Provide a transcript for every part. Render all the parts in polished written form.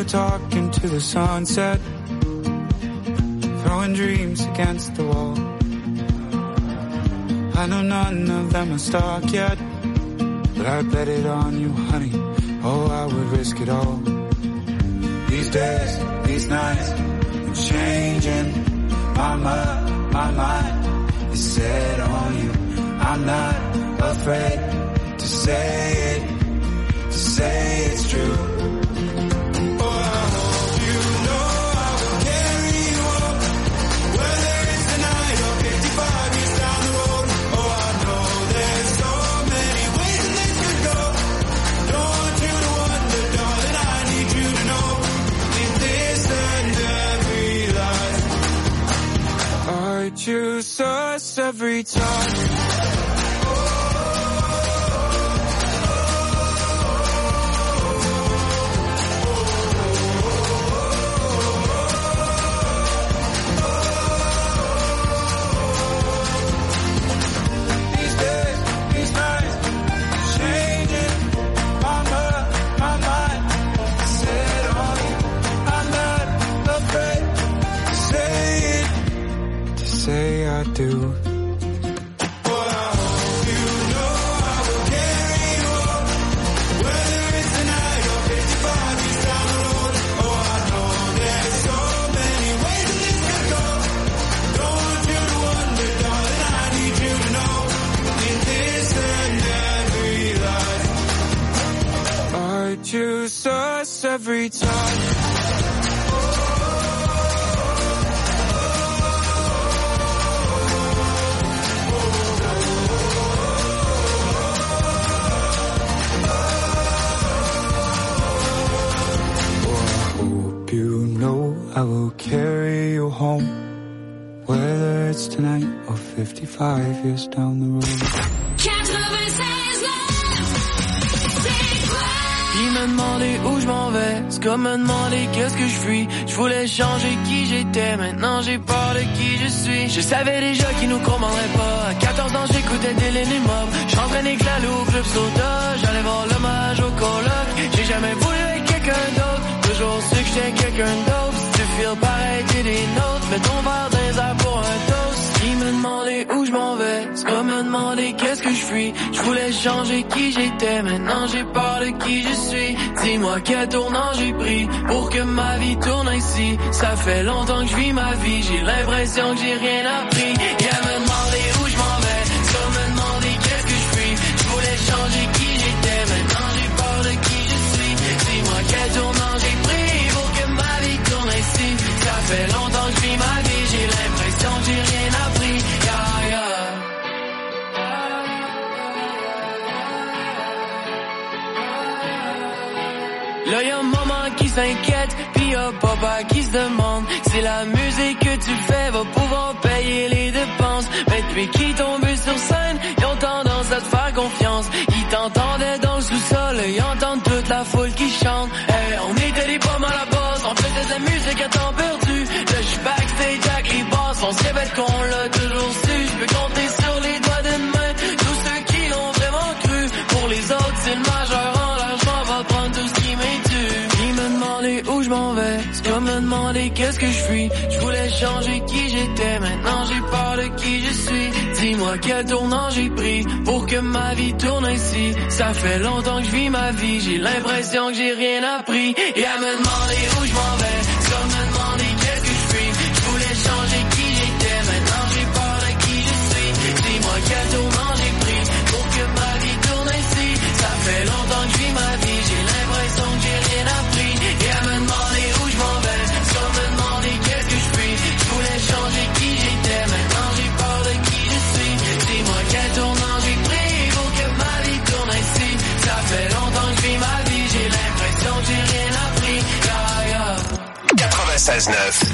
were talking to the sunset, throwing dreams against the wall. I know none of them are stuck yet, but I bet it on you, honey. Oh, I would risk it all. These days, these nights, I'm changing. My mind is set on you. I'm not afraid to say it's true. Choose us every time. These days, these nights, changing. My mind set on you. I'm not afraid to say it. Say I do. Boy, I hope you know I will carry you home, whether it's tonight or 55 years down the road. Oh, I know there's so many ways that this could go. Don't want you to wonder, darling, I need you to know, in this and every life, I choose us every time. I will carry you home, whether it's tonight or 55 years down the road. Il m'a demandé où je m'en vais, c'est comme me demander qu'est-ce que je fuis. Je voulais changer qui j'étais, maintenant j'ai peur de qui je suis. Je savais déjà qu'ils nous commanderait pas. À 14 ans j'écoutais Dylan et Mob. J'entraînais que la loup au club soda. J'allais voir l'hommage au coloc. J'ai jamais voulu être quelqu'un d'autre, toujours su que j'étais quelqu'un d'autre. Si tu feels pareil t'es des nôtres, mets ton verre dans les airs pour un toast. Il me demandait où je m'en vais, c'est comme me demander qu'est-ce que je fuis. Je voulais changer qui j'étais, maintenant j'ai peur de qui je suis. Dis-moi quel tournant j'ai pris pour que ma vie tourne ainsi. Ça fait longtemps que je vis ma vie, j'ai l'impression que j'ai rien appris. Et elle me demandait où je m'en vais, c'est comme me demander qu'est-ce que je fuis. Je voulais changer qui j'étais, maintenant j'ai peur de qui je suis. Dis-moi quel tournant j'ai pris pour que ma vie tourne ainsi. Ça fait longtemps que je vis ma vie, j'ai l'impression que j'ai rien appris. Yeah, yeah. Là y'a maman qui s'inquiète, pis y'a papa qui se demande si la musique que tu fais va pouvoir payer les dépenses. Mais depuis qu'ils tombent sur scène, ils ont tendance à te faire confiance. Ils t'entendaient dans le sous-sol, ils entendent toute la foule qui chante. Hey, on était des pommes à la base, on faisait de la musique à temps perdu. Là j'suis backstage avec les boss, on se répète qu'on l'a toujours su. J'peux compter sur les doigts d'une main tous ceux qui l'ont vraiment cru. Pour les autres c'est le majeur en l'argent, va prendre tout ce qui m'est dû. Ils me demandaient où je m'en vais, c'est comme me demander qu'est-ce que je fuis. Je voulais changer qui j'étais, maintenant j'ai peur de qui je suis. Dis-moi quel tournant j'ai pris pour que ma vie tourne ainsi. Ça fait longtemps que je vis ma vie, j'ai l'impression que j'ai rien appris. Et à me demander où je m'en vais, c'est comme me demander qu'est-ce que je fuis. Je voulais changer qui j'étais, maintenant j'ai peur de qui je suis. Dis-moi quel tournant j'ai pris pour que ma vie tourne ainsi. Ça fait longtemps que je vis ma vie, j'ai l'impression que j'ai rien appris. Et à me demander où je m'en vais, c'est comme me demander qu'est-ce que je fuis. Je voulais changer qui j'étais, maintenant j'ai peur de qui je suis. Dis-moi quel tournant j'ai pris pour que ma vie tourne ainsi. Ça fait longtemps que je vis ma vie, j'ai l'impression que j'ai rien appris. Yeah, yeah. 96.9, c'est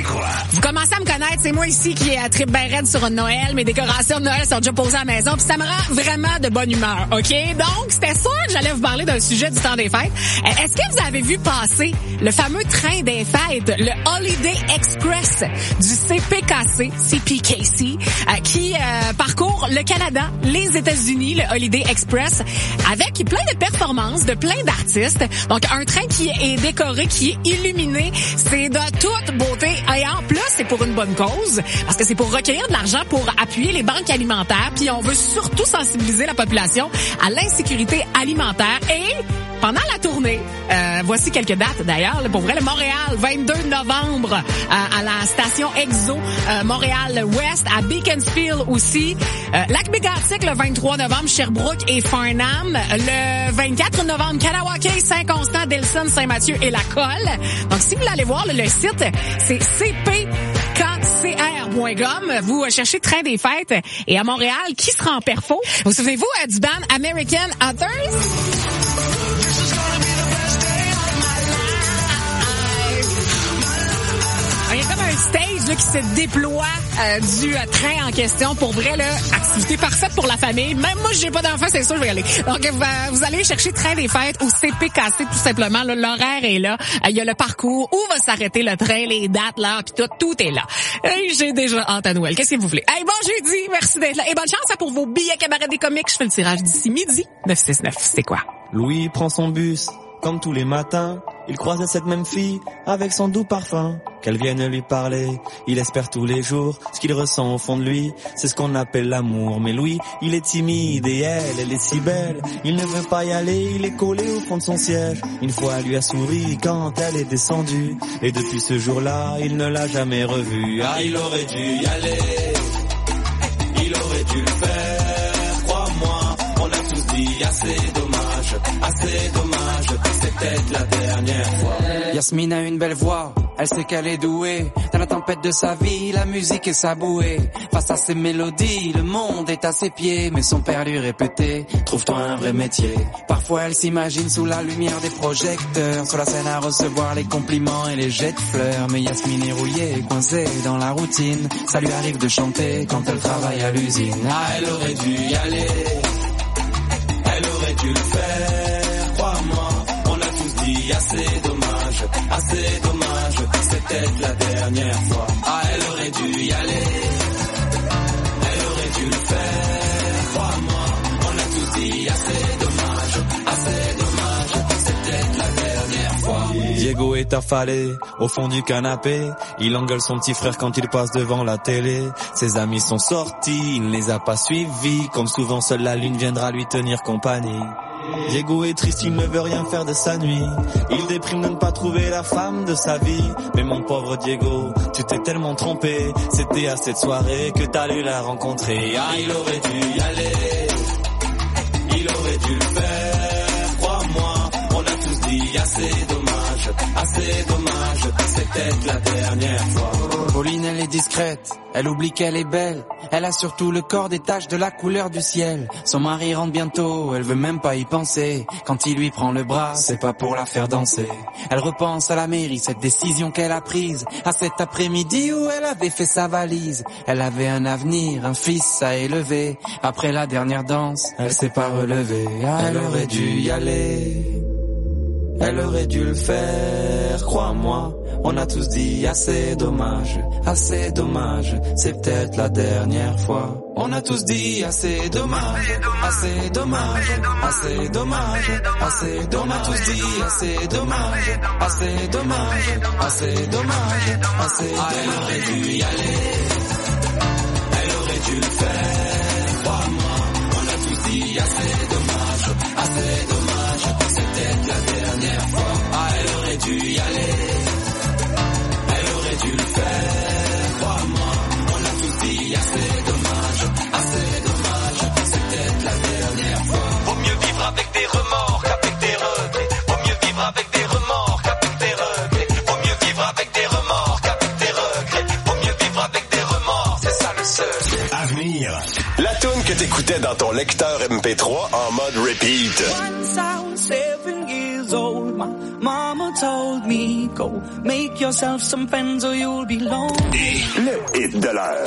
quoi? Vous commencez à me connaître, c'est moi ici qui tripe bien raide sur Noël. Mes décorations de Noël sont déjà posées à la maison, puis ça me rend vraiment de bonne humeur, OK? Donc, c'était sûr que j'allais vous parler d'un sujet du temps des fêtes. Est-ce que vous avez vu passer le fameux train des fêtes, le Holiday Express du CPKC, qui parcourt le Canada, les États-Unis, le Holiday Express, avec plein de performances de plein d'artistes. Donc, un train qui est décoré, qui est illuminé, c'est de toute beauté. Et en plus, c'est pour une bonne cause, parce que c'est pour recueillir de l'argent pour appuyer les banques alimentaires. Puis on veut surtout sensibiliser la population à l'insécurité alimentaire. Et pendant la tournée, voici quelques dates d'ailleurs. Pour vrai, le Montréal, 22 novembre à la station Exo, Montréal-Ouest, à Beaconsfield aussi. Lac-Mégantic, le 23 novembre, Sherbrooke et Farnham. Le 24 novembre, Kanawake, Saint-Constant, Delson, Saint-Mathieu et La Colle. Donc, si vous voulez aller voir le site, c'est cpkcr.com. Vous cherchez Train des Fêtes. Et à Montréal, qui sera en perfo? Vous souvenez-vous du band American Authors? Il y a comme un stage là, qui se déploie du train en question. Pour vrai, là, activité parfaite pour la famille. Même moi, j'ai pas d'enfant, c'est sûr, je vais y aller. Donc, vous allez chercher Train des Fêtes au CPKC, tout simplement. Là, l'horaire est là. Il y a le parcours, où va s'arrêter le train, les dates, l'heure, puis tout est là. Et j'ai déjà hâte à Noël. Qu'est-ce que vous voulez? Hey, bon jeudi, merci d'être là. Et bonne chance pour vos billets cabaret des comiques. Je fais le tirage d'ici midi. 969, c'est quoi? Louis prend son bus, comme tous les matins. Il croise cette même fille, avec son doux parfum. Qu'elle vienne lui parler, il espère tous les jours. Ce qu'il ressent au fond de lui, c'est ce qu'on appelle l'amour. Mais Louis, il est timide et elle est si belle. Il ne veut pas y aller, il est collé au fond de son siège. Une fois, elle lui a souri quand elle est descendue. Et depuis ce jour-là, il ne l'a jamais revue. Ah, il aurait dû y aller, il aurait dû le faire. Crois-moi, on a tous dit assez dommage, c'est peut-être la dernière fois. Yasmine a une belle voix, elle sait qu'elle est douée. Dans la tempête de sa vie, la musique est sa bouée. Face à ses mélodies, le monde est à ses pieds. Mais son père lui répétait, trouve-toi un vrai métier. Parfois elle s'imagine sous la lumière des projecteurs, sur la scène à recevoir les compliments et les jets de fleurs. Mais Yasmine est rouillée, coincée dans la routine. Ça lui arrive de chanter quand elle travaille à l'usine. Ah, elle aurait dû y aller, elle aurait dû le faire, crois-moi, on a tous dit assez dommage, c'est peut-être la dernière fois. Ah, elle aurait dû y aller, elle aurait dû le faire, crois-moi, on a tous dit assez dommage, c'est peut-être la dernière fois. Diego est affalé au fond du canapé, il engueule son petit frère quand il passe devant la télé. Ses amis sont sortis, il ne les a pas suivis, comme souvent seule la lune viendra lui tenir compagnie. Diego est triste, il ne veut rien faire de sa nuit. Il déprime de ne pas trouver la femme de sa vie. Mais mon pauvre Diego, tu t'es tellement trompé. C'était à cette soirée que t'allais la rencontrer. Ah, il aurait dû y aller, il aurait dû le faire, crois-moi, on a tous dit assez dommage, c'est peut-être la dernière fois. Pauline, elle est discrète, elle oublie qu'elle est belle. Elle a surtout le corps des taches de la couleur du ciel. Son mari rentre bientôt, elle veut même pas y penser. Quand il lui prend le bras, c'est pas pour la faire danser. Elle repense à la mairie, cette décision qu'elle a prise. À cet après-midi où elle avait fait sa valise. Elle avait un avenir, un fils à élever. Après la dernière danse, elle s'est pas relevée. Ah, elle aurait dû y aller, elle aurait dû le faire, crois-moi, on a tous dit assez dommage, c'est peut-être la dernière fois. On a tous dit assez dommage, on a tous dit assez dommage, Ah, elle aurait dû y aller, elle aurait dû le faire, crois-moi, on a tous dit assez dommage, c'est peut-être la dernière fois. Ah, elle aurait dû y aller, elle aurait dû le faire, crois-moi, on a tous dit assez dommage, c'est peut-être la dernière fois. Vaut mieux vivre avec des remords qu'avec des regrets. Vaut mieux vivre avec des remords qu'avec des regrets. Vaut mieux vivre avec des remords qu'avec des regrets. Vaut mieux vivre avec des remords, c'est ça le seul avenir. La toune que t'écoutais dans ton lecteur MP3 en mode repeat. Once I was 7 years old, my mama told me, go make yourself some friends or you'll be lonely. Et le hit de l'heure.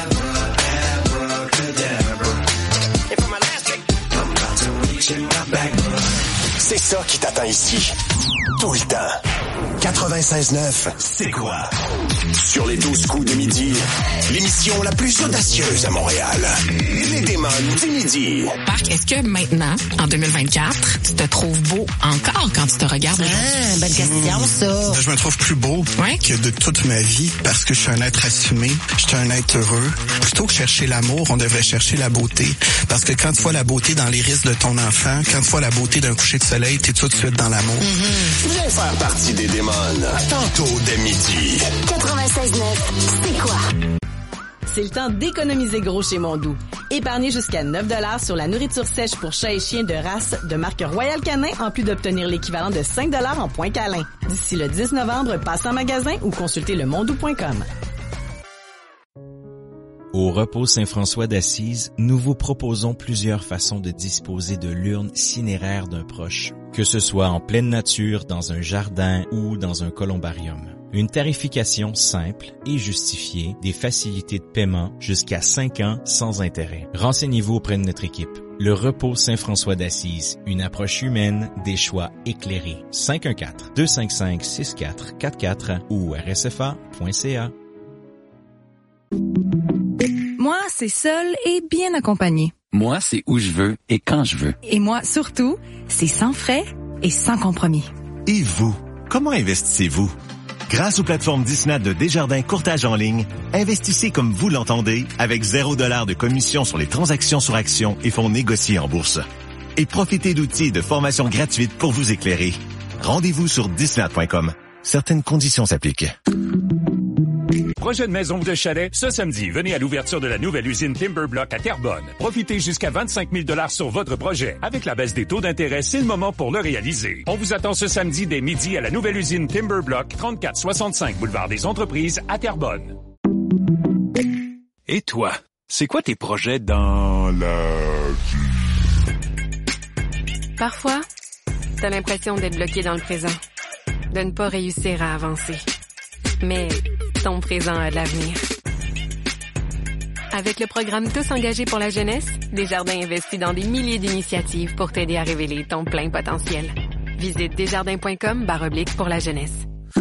C'est ça qui t'attend ici. Tout le temps. 96.9, c'est quoi? Sur les 12 coups de midi, l'émission la plus audacieuse à Montréal. Les démons du midi. Marc, est-ce que maintenant, en 2024, tu te trouves beau encore quand tu te regardes aujourd'hui? Bonne question, ça. Je me trouve plus beau que de toute ma vie parce que je suis un être assumé, je suis un être heureux. Plutôt que chercher l'amour, on devrait chercher la beauté. Parce que quand tu vois la beauté dans l'iris de ton enfant, quand tu vois la beauté d'un coucher de soleil, t'es tout de suite dans l'amour. Viens faire partie des démons. Tantôt dès midi. 96.9, c'est quoi? C'est le temps d'économiser gros chez Mondou. Épargnez jusqu'à 9$ sur la nourriture sèche pour chats et chiens de race de marque Royal Canin, en plus d'obtenir l'équivalent de 5$ en points câlins. D'ici le 10 novembre, passez en magasin ou consultez le mondou.com. Au repos Saint-François d'Assise, nous vous proposons plusieurs façons de disposer de l'urne cinéraire d'un proche, que ce soit en pleine nature, dans un jardin ou dans un columbarium. Une tarification simple et justifiée, des facilités de paiement jusqu'à 5 ans sans intérêt. Renseignez-vous auprès de notre équipe. Le repos Saint-François d'Assise, une approche humaine, des choix éclairés. 514-255-6444 ou rsfa.ca. Moi, c'est seul et bien accompagné. Moi, c'est où je veux et quand je veux. Et moi, surtout, c'est sans frais et sans compromis. Et vous, comment investissez-vous? Grâce aux plateformes Disney de Desjardins Courtage en ligne, investissez comme vous l'entendez avec 0$ de commission sur les transactions sur actions et fonds négociés en bourse. Et profitez d'outils de formation gratuite pour vous éclairer. Rendez-vous sur disney.com. Certaines conditions s'appliquent. Projet de maison ou de chalet, ce samedi, venez à l'ouverture de la nouvelle usine Timberblock à Terrebonne. Profitez jusqu'à 25 000 $ sur votre projet. Avec la baisse des taux d'intérêt, c'est le moment pour le réaliser. On vous attend ce samedi dès midi à la nouvelle usine Timberblock, 3465 boulevard des Entreprises à Terrebonne. Et toi, c'est quoi tes projets dans la vie? Parfois, t'as l'impression d'être bloqué dans le présent, de ne pas réussir à avancer. Mais ton présent a de l'avenir. Avec le programme Tous engagés pour la jeunesse, Desjardins investit dans des milliers d'initiatives pour t'aider à révéler ton plein potentiel. Visite desjardins.com/pour la jeunesse.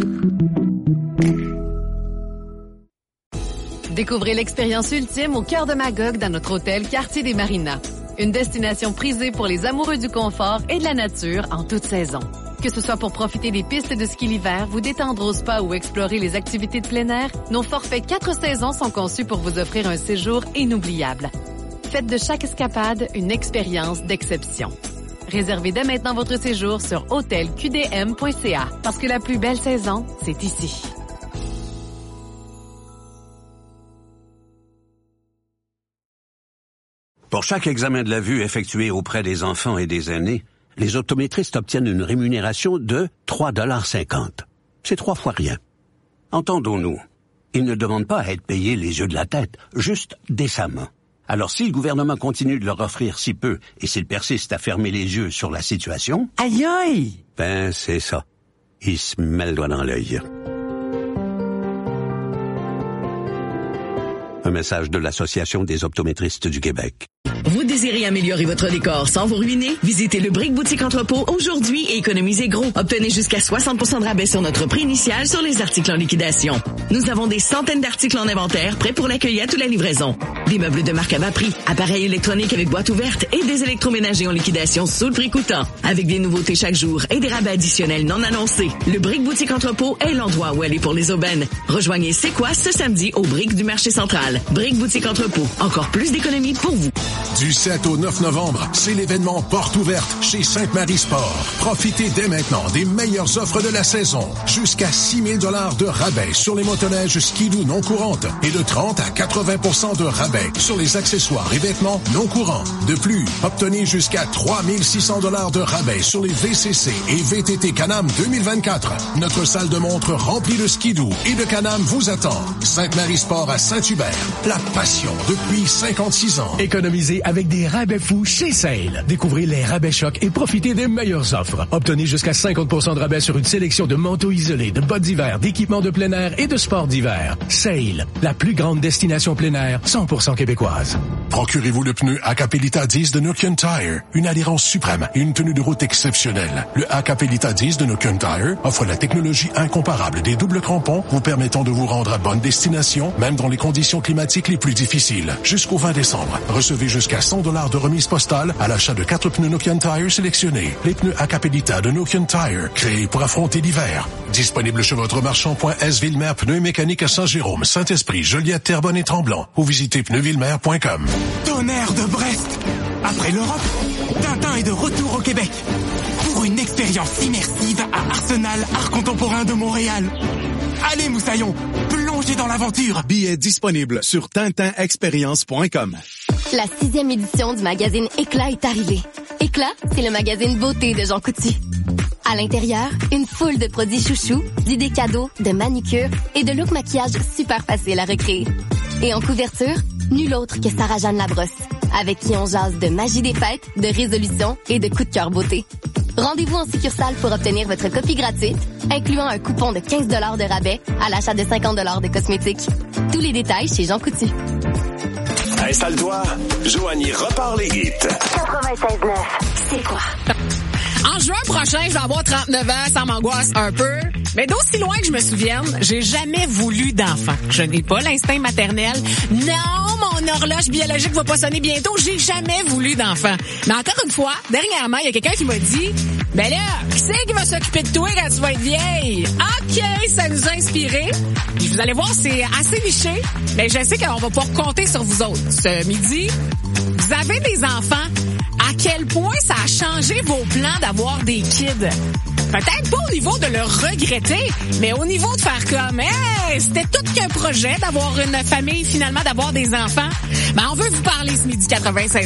Découvrez l'expérience ultime au cœur de Magog dans notre hôtel Quartier des Marinas. Une destination prisée pour les amoureux du confort et de la nature en toute saison. Que ce soit pour profiter des pistes de ski l'hiver, vous détendre au spa ou explorer les activités de plein air, nos forfaits 4 saisons sont conçus pour vous offrir un séjour inoubliable. Faites de chaque escapade une expérience d'exception. Réservez dès maintenant votre séjour sur hôtelqdm.ca parce que la plus belle saison, c'est ici. Pour chaque examen de la vue effectué auprès des enfants et des aînés, les optométristes obtiennent une rémunération de 3,50 $. C'est 3 fois rien. Entendons-nous, ils ne demandent pas à être payés les yeux de la tête, juste décemment. Alors si le gouvernement continue de leur offrir si peu et s'il persiste à fermer les yeux sur la situation... Aïe aïe! Ben, c'est ça. Il se met le doigt dans l'œil. Un message de l'Association des optométristes du Québec. Vous désirez améliorer votre décor sans vous ruiner? Visitez le Brick Boutique Entrepôt aujourd'hui et économisez gros. Obtenez jusqu'à 60% de rabais sur notre prix initial sur les articles en liquidation. Nous avons des centaines d'articles en inventaire prêts pour l'accueil à toute la livraison. Des meubles de marque à bas prix, appareils électroniques avec boîte ouverte et des électroménagers en liquidation sous le prix coûtant. Avec des nouveautés chaque jour et des rabais additionnels non annoncés. Le Brick Boutique Entrepôt est l'endroit où aller pour les aubaines. Rejoignez C'est quoi ce samedi au Brick du marché central. Brick Boutique Entrepôt. Encore plus d'économies pour vous. Du 7 au 9 novembre, c'est l'événement Porte ouverte chez Sainte-Marie Sport. Profitez dès maintenant des meilleures offres de la saison. Jusqu'à 6 000 $ de rabais sur les motoneiges skidoo non courantes et de 30 à 80% de rabais sur les accessoires et vêtements non courants. De plus, obtenez jusqu'à 3 600 $ de rabais sur les VCC et VTT Can-Am 2024. Notre salle de montre remplie de skidoo et de Can-Am vous attend. Sainte-Marie Sport à Saint-Hubert. La passion depuis 56 ans. Économisez avec des des rabais fous chez Sale. Découvrez les rabais chocs et profitez des meilleures offres. Obtenez jusqu'à 50% de rabais sur une sélection de manteaux isolés, de bottes d'hiver, d'équipements de plein air et de sports d'hiver. Sale, la plus grande destination plein air 100% québécoise. Procurez-vous le pneu Acapelita 10 de Nokian Tire. Une adhérence suprême et une tenue de route exceptionnelle. Le Acapelita 10 de Nokian Tire offre la technologie incomparable des doubles crampons vous permettant de vous rendre à bonne destination, même dans les conditions climatiques les plus difficiles. Jusqu'au 20 décembre, recevez jusqu'à $100 de remise postale à l'achat de 4 pneus Nokian Tire sélectionnés. Les pneus Acapelita de Nokian Tire, créés pour affronter l'hiver. Disponible chez votre marchand.s Ville-Mer Pneus Mécaniques à Saint-Jérôme, Saint-Esprit, Joliette, Terrebonne et Tremblant. Ou visitez pneusvillemer.com. Tonnerre de Brest! Après l'Europe, Tintin est de retour au Québec. Pour une expérience immersive à Arsenal Art Contemporain de Montréal. Allez, Moussaillon, plongez dans l'aventure. Billets disponibles sur tintinexperience.com. La 6e édition du magazine Éclat est arrivée. Éclat, c'est le magazine beauté de Jean Coutu. À l'intérieur, une foule de produits chouchous, d'idées cadeaux, de manucure et de looks maquillage super faciles à recréer. Et en couverture, nul autre que Sarah-Jeanne Labrosse, avec qui on jase de magie des fêtes, de résolution et de coup de cœur beauté. Rendez-vous en succursale pour obtenir votre copie gratuite, incluant un coupon de 15 $ de rabais à l'achat de 50 $ de cosmétiques. Tous les détails chez Jean Coutu. Installe-toi, Joanie repart les hits. 96.9, c'est quoi? En juin prochain, je vais avoir 39 ans, ça m'angoisse un peu. Mais d'aussi loin que je me souvienne, j'ai jamais voulu d'enfant. Je n'ai pas l'instinct maternel. Non, mon horloge biologique va pas sonner bientôt. J'ai jamais voulu d'enfant. Mais encore une fois, dernièrement, il y a quelqu'un qui m'a dit, ben là, qui c'est qui va s'occuper de toi quand tu vas être vieille? OK, ça nous a inspiré. Puis vous allez voir, c'est assez niché. Mais je sais qu'on va pouvoir compter sur vous autres. Ce midi, vous avez des enfants. À quel point ça a changé vos plans d'avoir des kids? Peut-être pas au niveau de le regretter, mais au niveau de faire comme, hey, c'était tout qu'un projet d'avoir une famille, finalement, d'avoir des enfants. Ben, on veut vous parler ce midi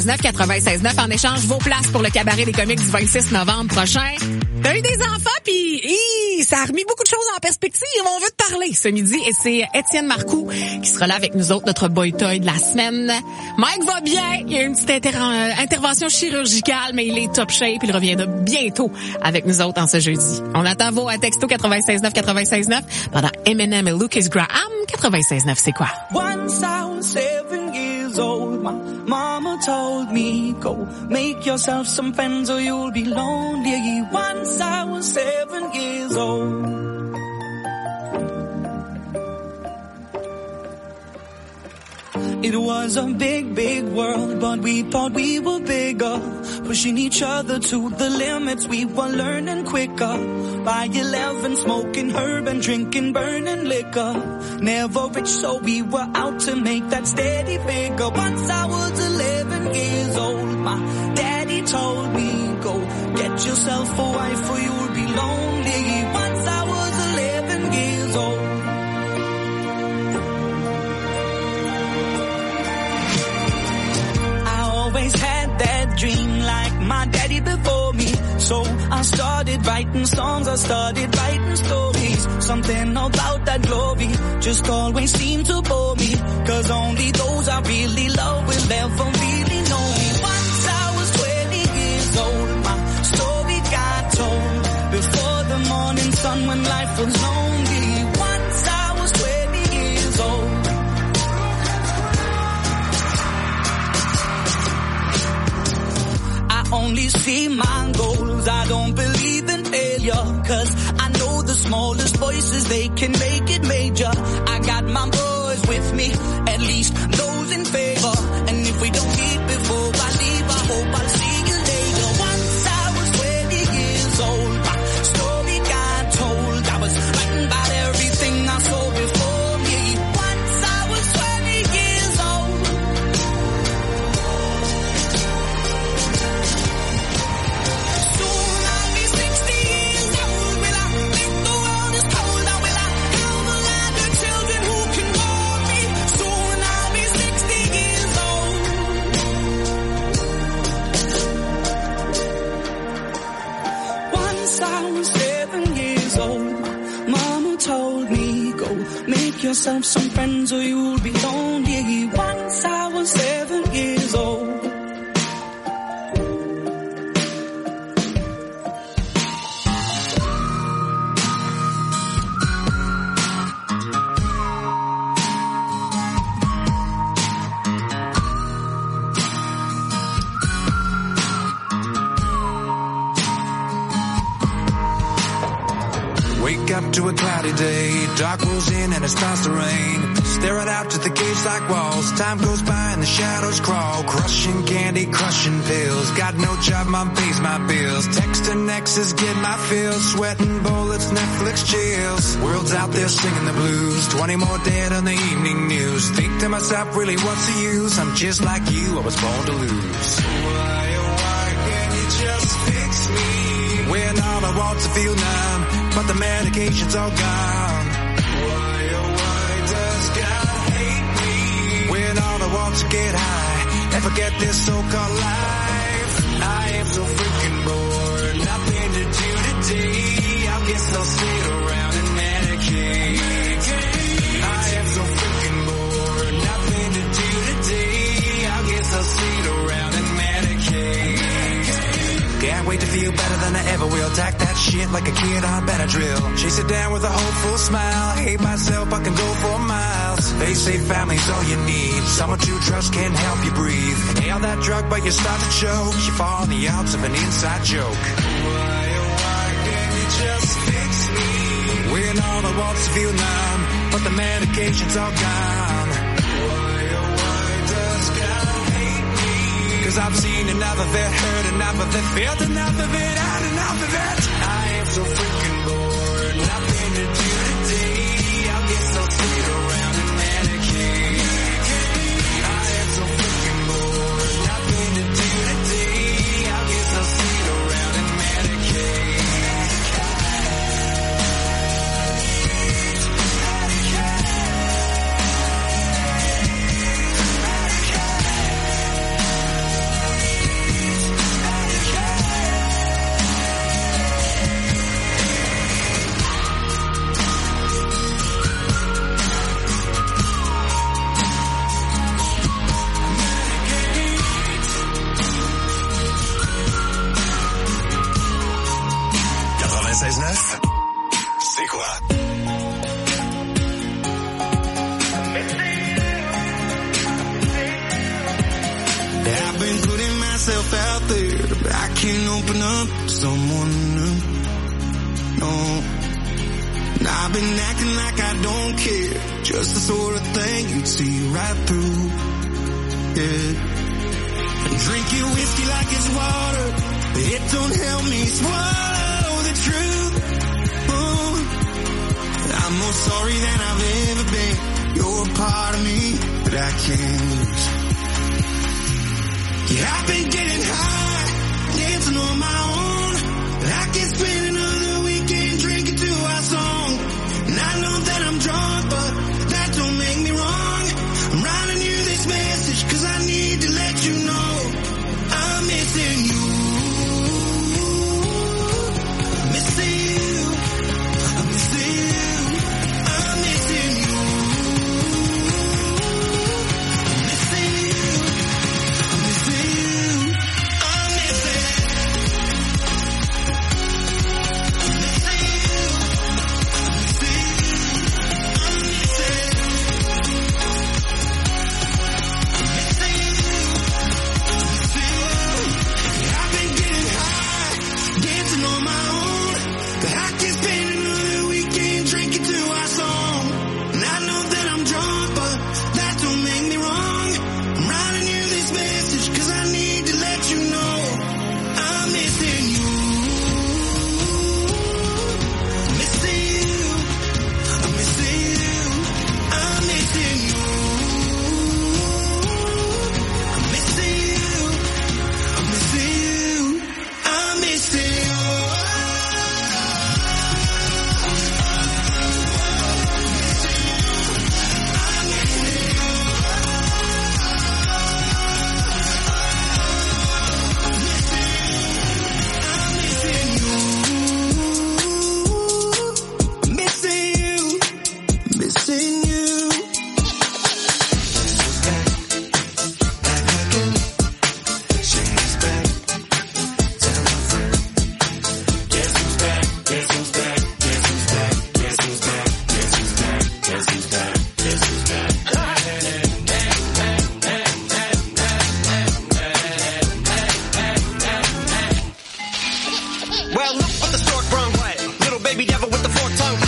96.9 en échange vos places pour le cabaret des comiques du 26 novembre prochain. T'as eu des enfants, puis ça a remis beaucoup de choses en perspective. On veut te parler ce midi, et c'est Étienne Marcoux qui sera là avec nous autres, notre boy toy de la semaine. Mike va bien, il y a une petite intervention chirurgicale, mais il est top shape, il reviendra bientôt avec nous autres en ce jeudi. On attend vos texto 96.9 pendant Eminem et Lucas Graham. 96.9, c'est quoi? Once I was 7 years old, my mama told me, go make yourself some friends or you'll be lonely. Once I was 7 years old. It was a big, big world, but we thought we were bigger. Pushing each other to the limits, we were learning quicker. By 11, smoking herb and drinking burning liquor. Never rich, so we were out to make that steady figure. Once I was 11 years old, my daddy told me, go get yourself a wife or you'll be lonely. Once I was 11 years old. Always had that dream like my daddy before me. So I started writing songs, I started writing stories. Something about that glory just always seemed to bore me. Cause only those I really love will ever really know me. Once I was 20 years old, my story got told. Before the morning sun when life was lonely. Once I was 20 years old. Only see my goals, I don't believe in failure. Cause I know the smallest voices, they can make it major. I got my boys with me, at least those in favor. And if we don't meet before I leave, I hope I'll see you later. Once I was 20 years old, my story got told. I was writing about everything I saw before me. Once I was 20 years old. Make yourself some friends or you'll be lonely. Once I was 7 years old. wake up to a cloudy day. Dark rolls in and it starts to rain. Staring out to the gates like walls. Time goes by and the shadows crawl. Crushing candy, crushing pills. Got no job, mom pays my bills. Texting exes, get my fills. Sweating bullets, Netflix chills. World's out there singing the blues. 20 more dead on the evening news. Think to myself, really what's the use? I'm just like you, I was born to lose. Why can't you just fix me? When all I want's to feel numb, but the medication's all gone. Why does God hate me? When all I want's to get high and forget this so-called life. I am so freaking bored, nothing to do today. I guess I'll sit around and medicate. I am so freaking bored, nothing to do today. I guess I'll sit around and medicate. Can't wait to feel better than I ever will. Tack that shit like a kid on Benadryl. Chase it down with a hopeful smile. Hate myself, I can go for miles. They say family's all you need. Someone to trust can help you breathe. Inhale that drug but you start to choke. You fall on the outs of an inside joke. Why can't you just fix me? When all I want's to feel numb, but the medication's all gone. Why does God hate me? Cause I've seen enough of it, heard enough of it, felt enough of it, had enough of it. I am so freaking bored, nothing to do today. I guess I'll sit around and medicate. I am so freaking bored, nothing to do today. I guess I'll sit around and medicate. C'est quoi? I've been putting myself out there, but I can't open up to someone new. No. And I've been acting like I don't care, just the sort of thing you'd see right through. Yeah. And drinking whiskey like it's water, but it don't help me swallow the truth. Oh. I'm more sorry than I've ever been. You're a part of me that I can't lose. Yeah, I've been getting high, dancing on my own. But I can't spend another weekend drinking to our song. And I know that I'm drunk, but that don't make me wrong. I'm writing you this message, cause I need to let you know I'm missing you. I'm missing you. I'm missing you. I'm missing you. I'm missing you. I'm missing you. I'm missing. I'm missing you. I'm missing. I've been getting high, dancing on my own, but I can't spend another weekend drinking to our song. And I know that I'm drunk, but that don't make me wrong. I'm writing you this message, cause I need to let you know I'm missing you. I'm missing you. I'm missing you. I'm missing you. I'm missing you. I'm missing you. I'm missing you. Missing you. Missing you. Well, look what the stork brung. What? Little baby devil with the forked tongue.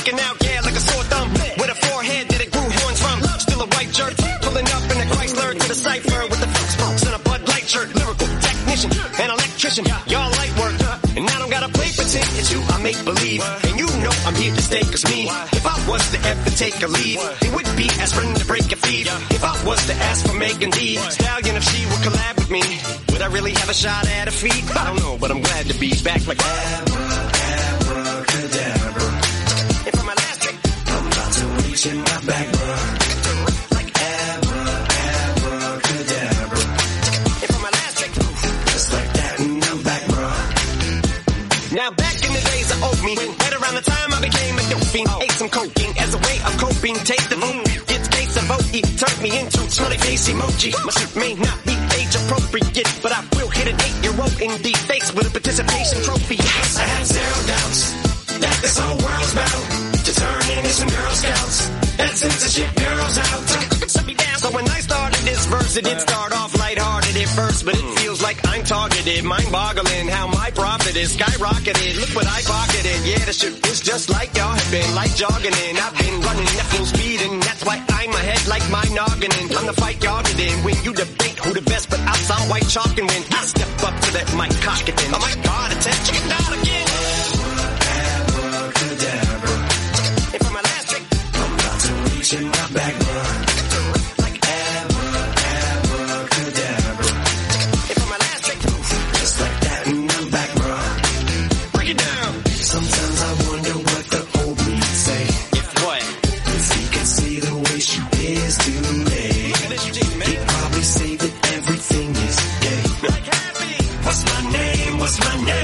sticking out, yeah, like a sore thumb. With a forehead that it grew horns from. Still a white jerk, pulling up in a Chrysler to the cipher with the spokes and a Bud Light shirt. Lyrical technician, an electrician, y'all light work. And I don't gotta play pretend, it's you I make believe. And you know I'm here to stay, cause me, if I was to ever take a leave, it would be aspirin to break a feed. If I was to ask for Megan D Stallion, if she would collab with me, would I really have a shot at a feat? I don't know, but I'm glad to be back like abracadabra. And for my last trick, I'm about to reach in my bag, bruh. Like abracadabra. And for my last trick, just like that, and I'm back, bruh. Now back in the days of old me, right around the time I became a dope fiend, ate some cocaine as a way of coping, take the moon, get space of OE, turned me into smiley face emoji. My suit may not be age appropriate, but I will hit an 8-year-old in the face with a participation trophy. Yes, I have zero doubts that this whole world's bound to turn into some Girl Scouts and censorship bureaus out. Shut me down. So when I started this verse, it did start off lighthearted at first, but it feels like I'm targeted, mind-boggling how my profit is skyrocketed. Look what I pocketed. Yeah, the shit is just like y'all have been, like jogging in. I've been running at full speed, and that's why I'm ahead like my noggin. I'm the fight y'all get in. When you debate who the best, but I'll sound white chalk and win. I step up to that mic, cock it in. Oh my God, attention, get down again. Abracadabra. And for my last trick, I'm about to reach in my bag, bruh. Like abracadabra. And for my last trick, just like that, and I'm back, bruh. Break it down. Sometimes I wonder what the old me say. If what? If he could see the way she is today, he'd probably say that everything is gay. Like happy. What's my name? What's my name?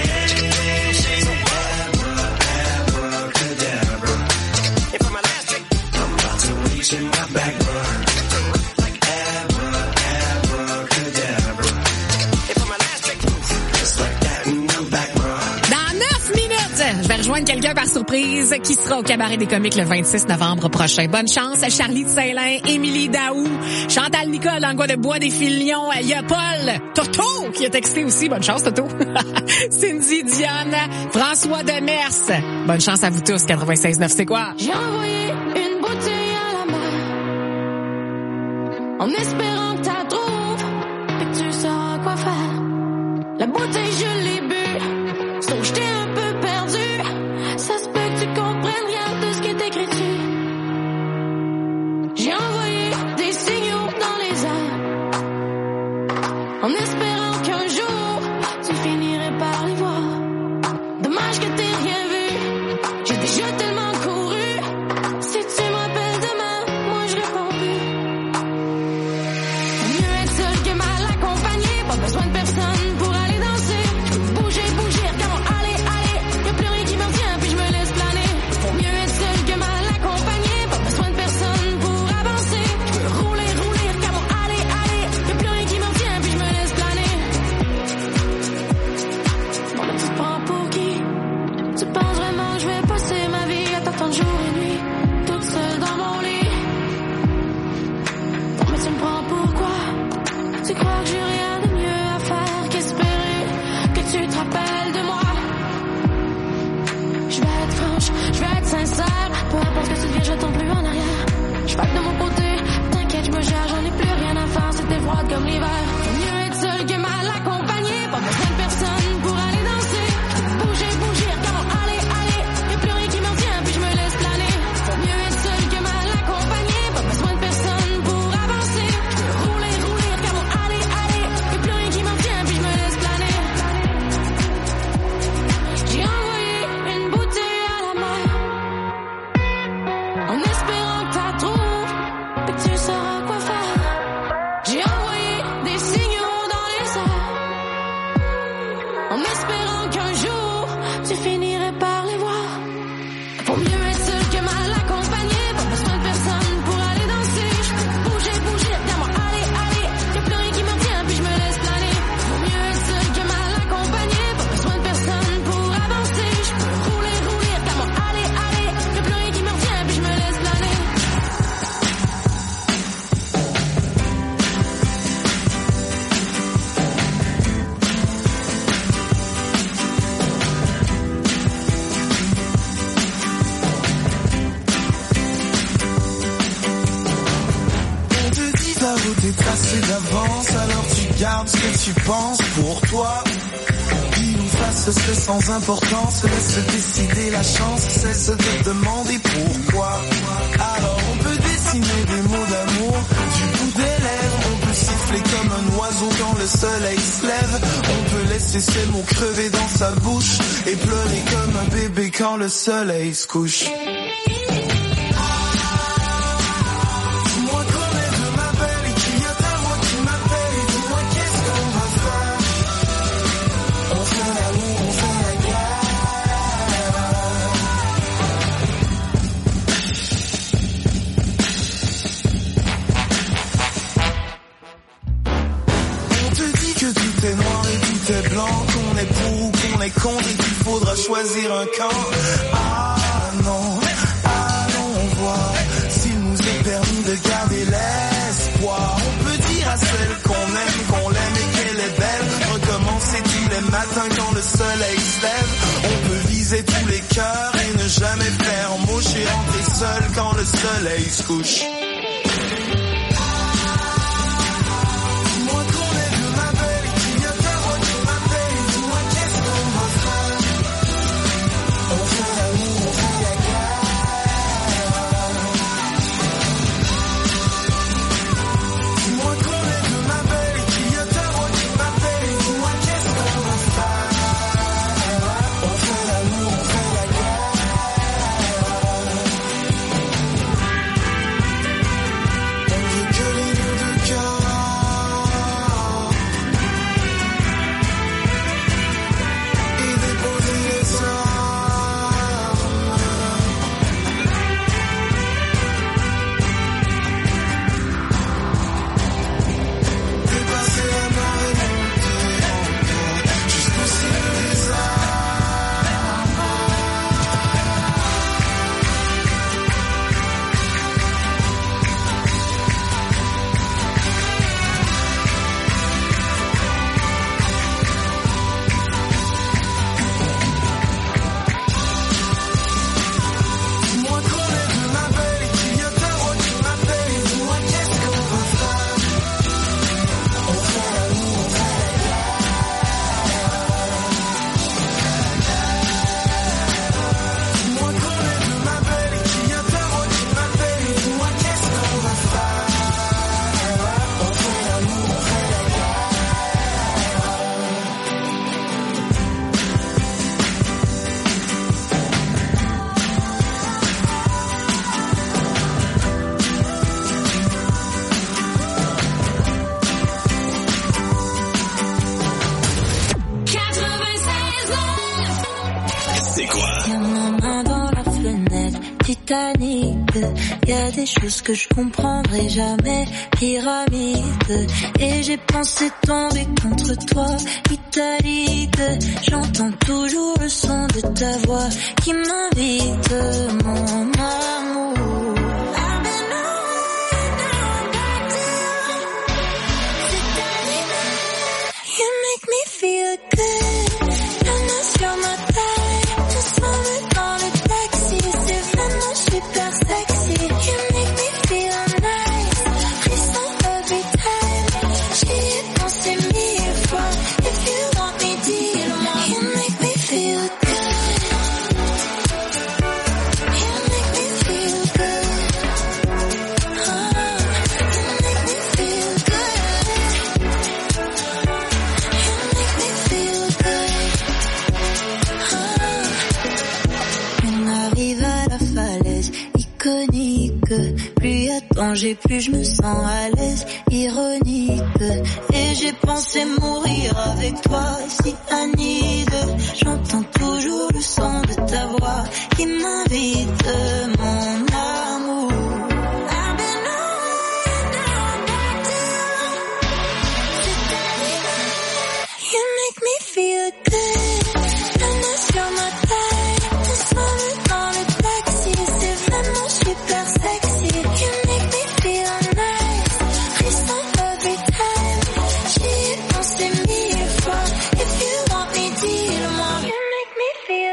Abracadabra. And for my last trick, I'm about to reach in my bag, bruh. Like abracadabra. And for my last trick, just like that, and I'm back, bruh. Dans 9 minutes, je vais rejoindre quelqu'un par surprise qui sera au Cabaret des comiques le 26 novembre prochain. Bonne chance à Charlie de Saint-Lin, Émilie Daou, Chantal Nicole dans le coin de Bois des Filions, il y a Paul Toto qui a texté aussi. Bonne chance, Toto. Cindy, Diane, François Demers. Bonne chance à vous tous. 96.9, c'est quoi? J'ai envoyé une bouteille à la mer en espérant que t'as trouvé et que tu sauras quoi faire. La bouteille, je l'ai bu, sauf que j'étais un peu perdu. Ça se peut que tu comprennes rien de ce qui est écrit dessus. J'ai envoyé des signaux dans les airs en espérant qu'un jour tu finirais par les voir. Dommage que t'aies rien vu, j'ai déjà tellement couru. Si tu me rappelles demain, moi je réponds plus. Mieux être seul que mal accompagné, pas besoin de personne pour aller danser. Je peux bouger, regarde-moi, aller, y'a plus rien qui me retient, puis je me laisse planer. Faut mieux être seul que mal accompagné, pas besoin de personne pour avancer. Je peux rouler, regarde-moi, aller, y'a plus rien qui me retient, puis je me laisse planer. Bon, mais tu te prends pour qui? Tu penses vraiment que je vais passer ma vie à t'attendre jour et nuit, toute seule dans mon lit? Bon, mais tu me prends pour quoi? Tu crois que j'ai rien de mieux à faire qu'espérer que tu te rappelles de moi? Je vais être franche, je vais être sincère, peu importe ce que tu deviens, je tombe plus en arrière. Je vais de mon côté, t'inquiète, je me gère, j'en ai plus rien à faire, c'était froid comme l'hiver. Faut mieux être seul que mal accompagné, pas besoin de personne pour aller danser. Je peux bouger, regarde-moi, aller, y'a plus rien qui me retient, puis je me laisse planer. Faut mieux être seul que mal accompagné, pas besoin de personne pour avancer. Je peux rouler, regarde-moi, aller, y'a plus rien qui me retient, puis je me laisse planer. J'ai envoyé une bouteille à la mer en espérant que t'as trouvé et que tu sauras quoi faire. J'ai envoyé des signaux dans les airs en espérant qu'un jour tu finirais par les voir. Faut mieux être seul que mal accompagné, pas besoin de personne pour aller danser. Je peux bouger, regarde-moi, aller, y'a plus rien qui me retient, puis je me laisse planer. Faut mieux être seul que mal accompagné, pas besoin de personne pour avancer. Je peux rouler, regarde-moi, aller, y'a plus rien qui me retient, puis je me laisse planer. tout est tracé d'avance, alors tu gardes ce que tu penses pour toi. Dis ou face ce sans importance, laisse décider la chance, cesse de te demander pourquoi. Alors on peut dessiner des mots d'amour du bout des lèvres, on peut siffler comme un oiseau quand le soleil se lève, on peut laisser ces mots crever dans sa bouche et pleurer comme un bébé quand le soleil se couche. Contre et qu'il faudra choisir un camp. Ah non, allons voir s'il nous est permis de garder l'espoir. On peut dire à celle qu'on l'aime et qu'elle est belle, recommencer tous les matins quand le soleil se lève. On peut viser tous les cœurs et ne jamais faire mouche et rentrer seul quand le soleil se couche. Y a des choses que je comprendrai jamais, pyramide. Et j'ai pensé tomber contre toi, italique. J'entends toujours le son de ta voix qui m'invite, mon amour. You make me feel good. La main sur ma taille, doucement me dans le taxi. C'est vraiment super sexy. You make me feel nice. Frisson every time. J'y ai pensé 1000 fois. If you want me, dis-le-moi. You make me feel good. You make me feel good. You make me feel good. On arrive à la falaise, iconique. Plus y a de danger, plus je me sens à l'aise, ironique. Et j'ai pensé mourir avec toi, si Anide. J'entends toujours le son de ta voix qui m'invite, mon amour. You make me feel good. La main sur ma taille, doucement me dans le taxi. C'est vraiment super sexy. You make me feel nice. Frisson every time. J'y ai pensé 1000 fois. If you want me, dis-le-moi. You make me feel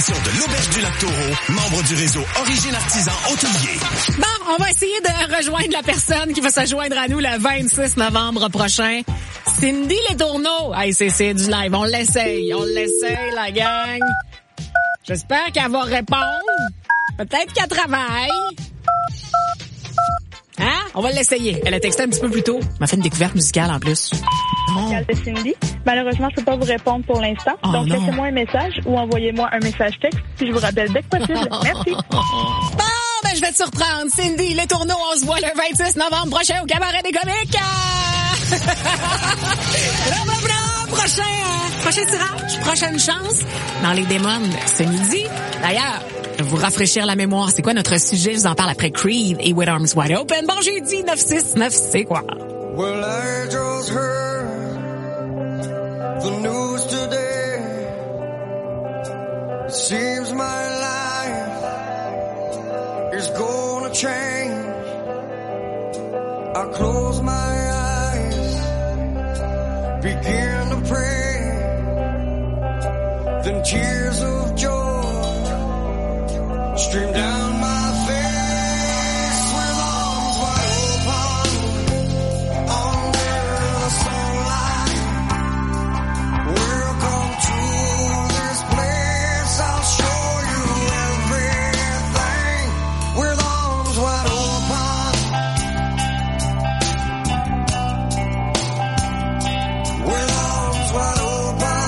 présentation de l'Auberge du Lac-Taureau, membre du réseau Origine Artisan Hôtelier. Bon, on va essayer de rejoindre la personne qui va se joindre à nous le 26 novembre prochain. Cindy Letourneau. Hey, c'est du live. On l'essaye, la gang. J'espère qu'elle va répondre. Peut-être qu'elle travaille. Hein? On va l'essayer. Elle a texté un petit peu plus tôt. Elle m'a fait une découverte musicale en plus. De Cindy. Malheureusement, je peux pas vous répondre pour l'instant. Donc, laissez-moi un message ou envoyez-moi un message texte, puis je vous rappelle dès que possible. Merci. Bon, ben, je vais te surprendre. Cindy Letourneau, on se voit le 26 novembre prochain au Cabaret des comiques. Prochain tirage, prochaine chance dans les démons ce midi. D'ailleurs, je vais vous rafraîchir la mémoire. C'est quoi notre sujet? Je vous en parle après Creed et With Arms Wide Open. Bon jeudi, 969, c'est quoi? Well, I just heard the news today. It seems my life is gonna change. I close my eyes, begin to pray, then tears of joy stream down my face with arms wide open under the sunlight. Welcome to this place, I'll show you everything with arms wide open. With arms wide open.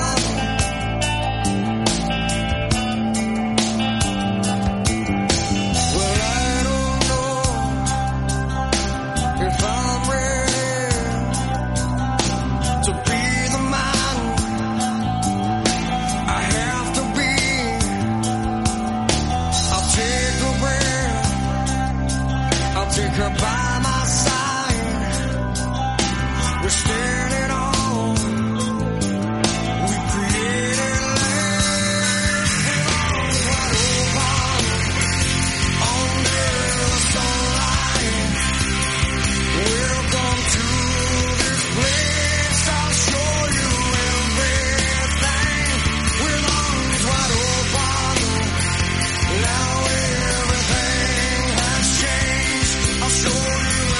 Take her by my side. We're standing on. We created land with arms wide open under the sunlight. Welcome to this place. I'll show you everything with arms wide open. Now everything has changed. I'll show you love.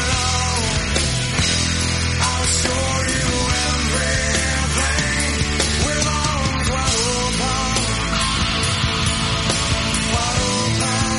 I'll show you everything with arms wide open. Wide open.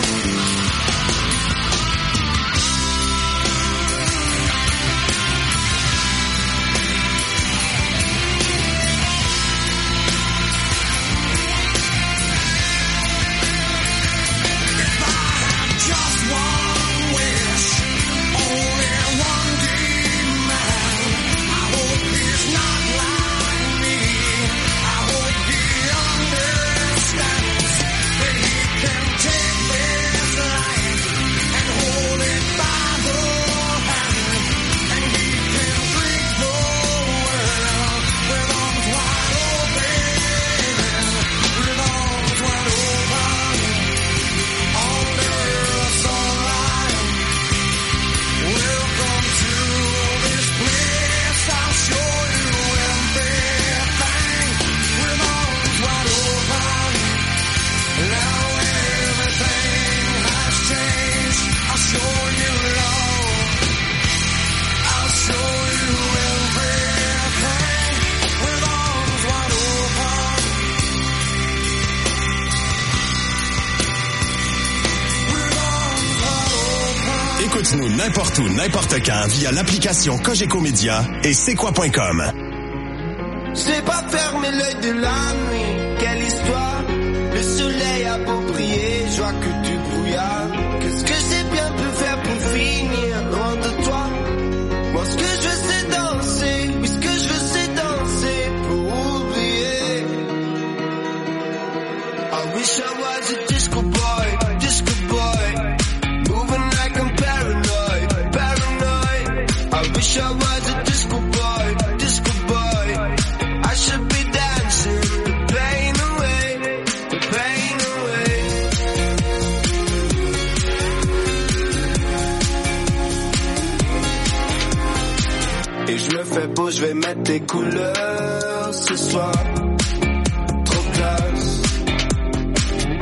If I had just one wish, only one demand, I hope he's not like me. I hope he understands that he can take this life and hold it by the hand, and he can break the world with arms wide open, with arms wide open under the sunlight. Welcome to this place. I'll show you everything with arms wide open. Now everything has changed. I'll show you love. I'll show you everything with arms wide open. With arms wide open. Écoute-nous n'importe où, n'importe quand via l'application Cogeco Média et c'est quoi.com. C'est pas fermer l'œil de la nuit, quelle histoire. Le soleil a beau briller, je vois que du brouillard. Qu'est-ce que j'ai bien pu faire pour finir loin de toi? Moi ce que je veux c'est danser, oui ce que je veux c'est danser pour oublier. I wish I was a disco boy, moving like I'm paranoid, paranoid. I wish I was a disco boy. I should be dancing the pain away, the pain away. Et je me fais beau, je vais mettre les couleurs ce soir. Trop classe.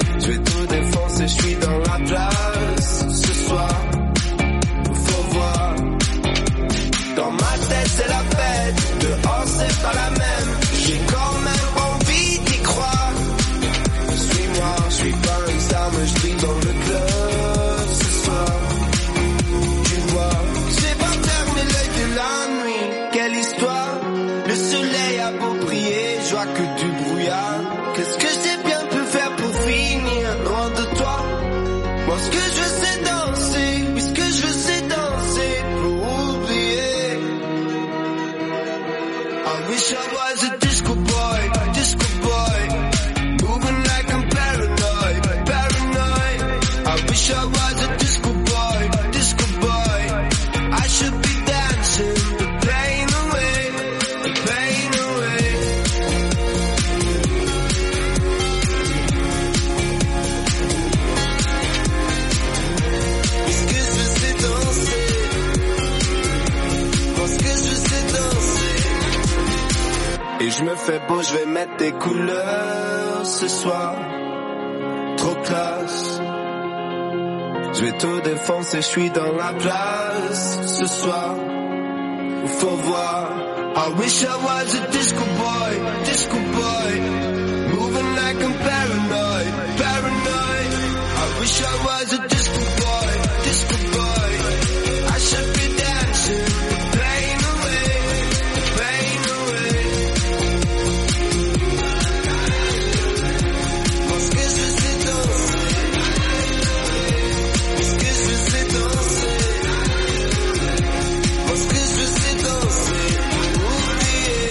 je suis dans la place. Ce soir, faut voir. Dans ma tête c'est la fête, dehors c'est pas la même. J'ai quand même envie d'y croire. Suis-moi, je suis pas une star mais je vis dans le club. Ce soir, tu vois, j'ai pas fermé l'œil de la nuit. Quelle histoire, le soleil a beau briller, je vois que du brouillard. Qu'est-ce que j'ai bien pu faire pour finir loin de toi? Moi ce que je veux c'est danser, oui ce que je veux c'est danser pour oublier. I wish I was a disco boy, moving like I'm paranoid, paranoid. I wish I was a disco boy, I should be dancing, the pain away, the pain away. Ce que je veux c'est danser, moi ce que je veux c'est danser. Et je me fais beau, je vais mettre des couleurs ce soir, trop classe. Je vais tout défoncer, je suis dans la place ce soir, faut voir. I wish I was a disco boy, moving like I'm paranoid, paranoid. I wish I was a disco boy, I should be dancing, the pain away, the pain away. Moi ce que je veux c'est danser, ce que je veux c'est danser, moi ce que je veux c'est danser, oublier.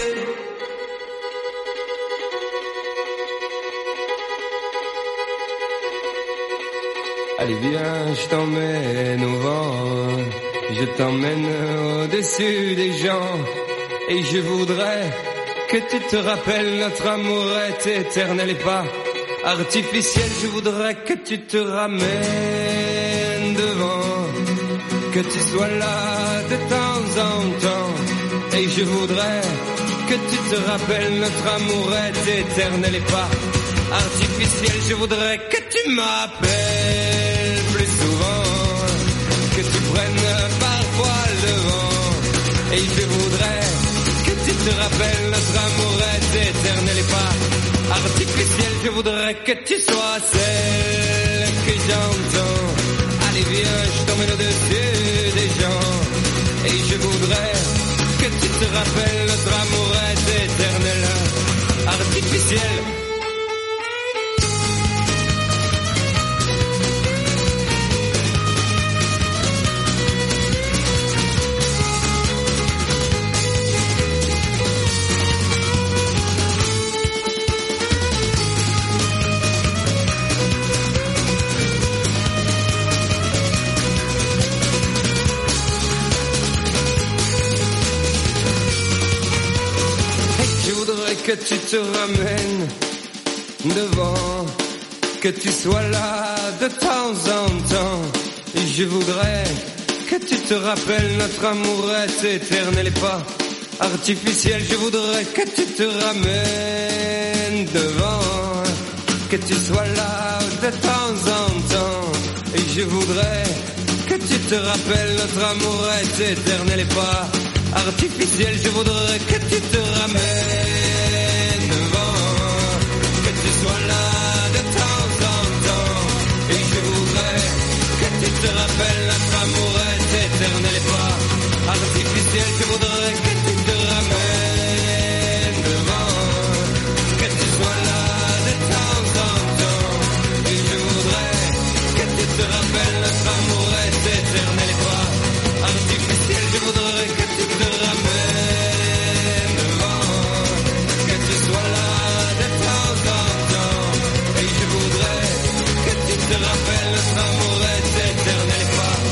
Allez viens, je t'emmène au vent, je t'emmène au-dessus des gens, et je voudrais que tu te rappelles notre amour est éternel et pas artificiel. Je voudrais que tu te ramènes devant, que tu sois là de temps en temps, et je voudrais que tu te rappelles notre amour est éternel et pas artificiel. Je voudrais que tu m'appelles plus souvent, que tu prennes parfois le vent, et je voudrais que tu te rappelles notre amour est éternel et pas artificiel. Je voudrais que tu sois celle que j'entends. Allez viens, je t'emmène au-dessus des gens, et je voudrais que tu te rappelles notre amour est éternel, artificiel. Que tu te ramènes devant, que tu sois là de temps en temps, et je voudrais que tu te rappelles notre amour est éternel et pas artificiel. Je voudrais que tu te ramènes devant, que tu sois là de temps en temps, et je voudrais que tu te rappelles notre amour est éternel et pas artificiel. Je voudrais que tu te ramènes devant, que tu sois là de temps en temps, et je voudrais que tu te rappelles notre amour est éternel et pas artificiel. Je voudrais que tu te ramènes devant, que tu sois là de temps en temps, et je voudrais que tu te rappelles notre amour est éternel et pas artificiel. Je voudrais que tu te ramènes devant, que tu sois là de temps en temps, et je voudrais que tu te rappelles notre amour est éternel et pas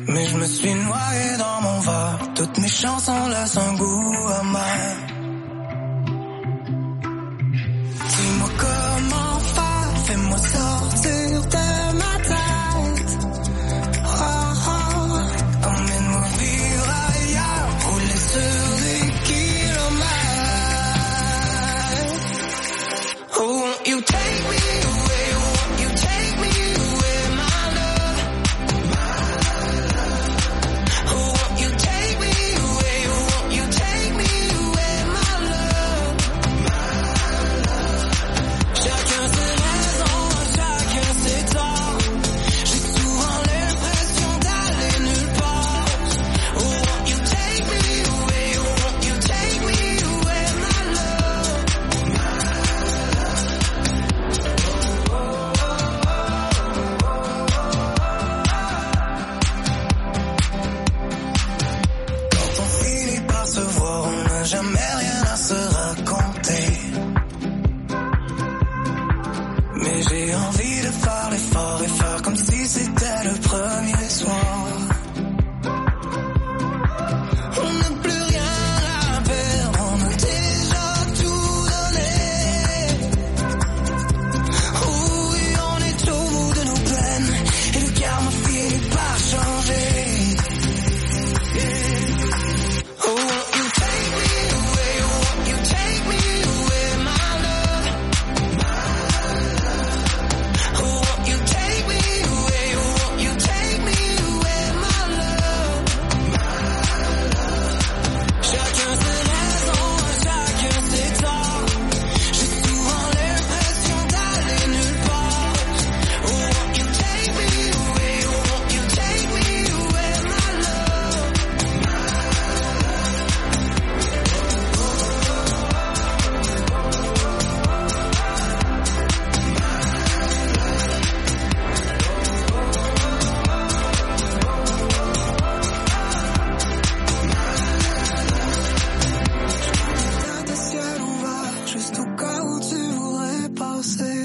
Mais je me suis noyé dans mon verre. Toutes mes chansons laissent un goût amer. Dis-moi comment faire, fais-moi sortir de ma tête. Oh, oh, emmène-moi vivre ailleurs, rouler sur des kilomètres. Oh, won't you take me away, won't you take me away, my love. Oh, won't you take me away, won't you take me away, my love. Chacun ses raisons, chacun ses torts. J'ai souvent l'impression d'aller nulle part. Oh, won't you take me away, won't you take me away, my love. Quand on finit par se voir, on n'a jamais rien à se raconter. Mais j'ai envie de faire l'effort et faire comme si c'était le premier soir. On n'a plus rien à perdre, on a déjà tout donné. Oh oui, on est au bout de nos peines et le karma finit par changer. Oh, won't you take me away, won't you take me away, my love. Oh, won't you take me away, won't you take me away, my love. Chacun ses raisons, chacun ses torts. J'ai souvent l'impression d'aller nulle part. Oh, won't you take me away, won't you take me away, my love. De ciel ouvert, juste au cas où tu voudrais passer.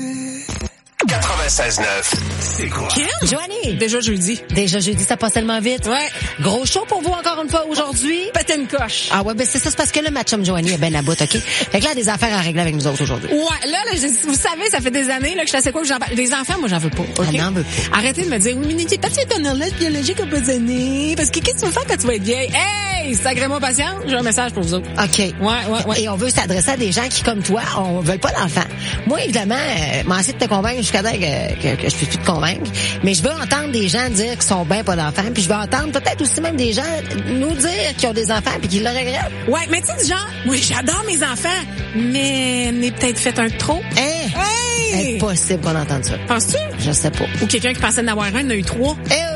96.9, c'est quoi? Joanie! Déjà jeudi, ça passe tellement vite. Ouais. Gros show pour vous encore une fois aujourd'hui. Péter une coche. Ah ouais, ben c'est ça, c'est parce que le match-up Joanie est ben à bout, OK? Fait que là, des affaires à régler avec nous autres aujourd'hui. Ouais, là, vous savez, ça fait des années là que je sais quoi que j'en parle. Des enfants, moi, j'en veux pas. OK? On en veut pas. Arrêtez de me dire, oui, mais n'es-tu pas tu ton horloge biologique à pas années? Parce que qu'est-ce que tu veux faire quand tu vas être vieille? Hey! Sacrément patience, j'ai un message pour vous autres. OK. Ouais. Et on veut s'adresser à des gens qui, comme toi, on veut pas d'enfants. Moi, évidemment, m'en essayer de te convaincre jusqu'à temps que je peux plus te convaincre. Mais je veux entendre des gens dire qu'ils sont bien pas d'enfants. Puis je veux entendre peut-être aussi même des gens nous dire qu'ils ont des enfants puis qu'ils le regrettent. Ouais, mais tu sais, genre, oui, j'adore mes enfants, mais n'est peut-être fait un trop. Hey! Impossible qu'on entende ça. Penses-tu? Je sais pas. Ou quelqu'un qui pensait en avoir un, en a eu 3.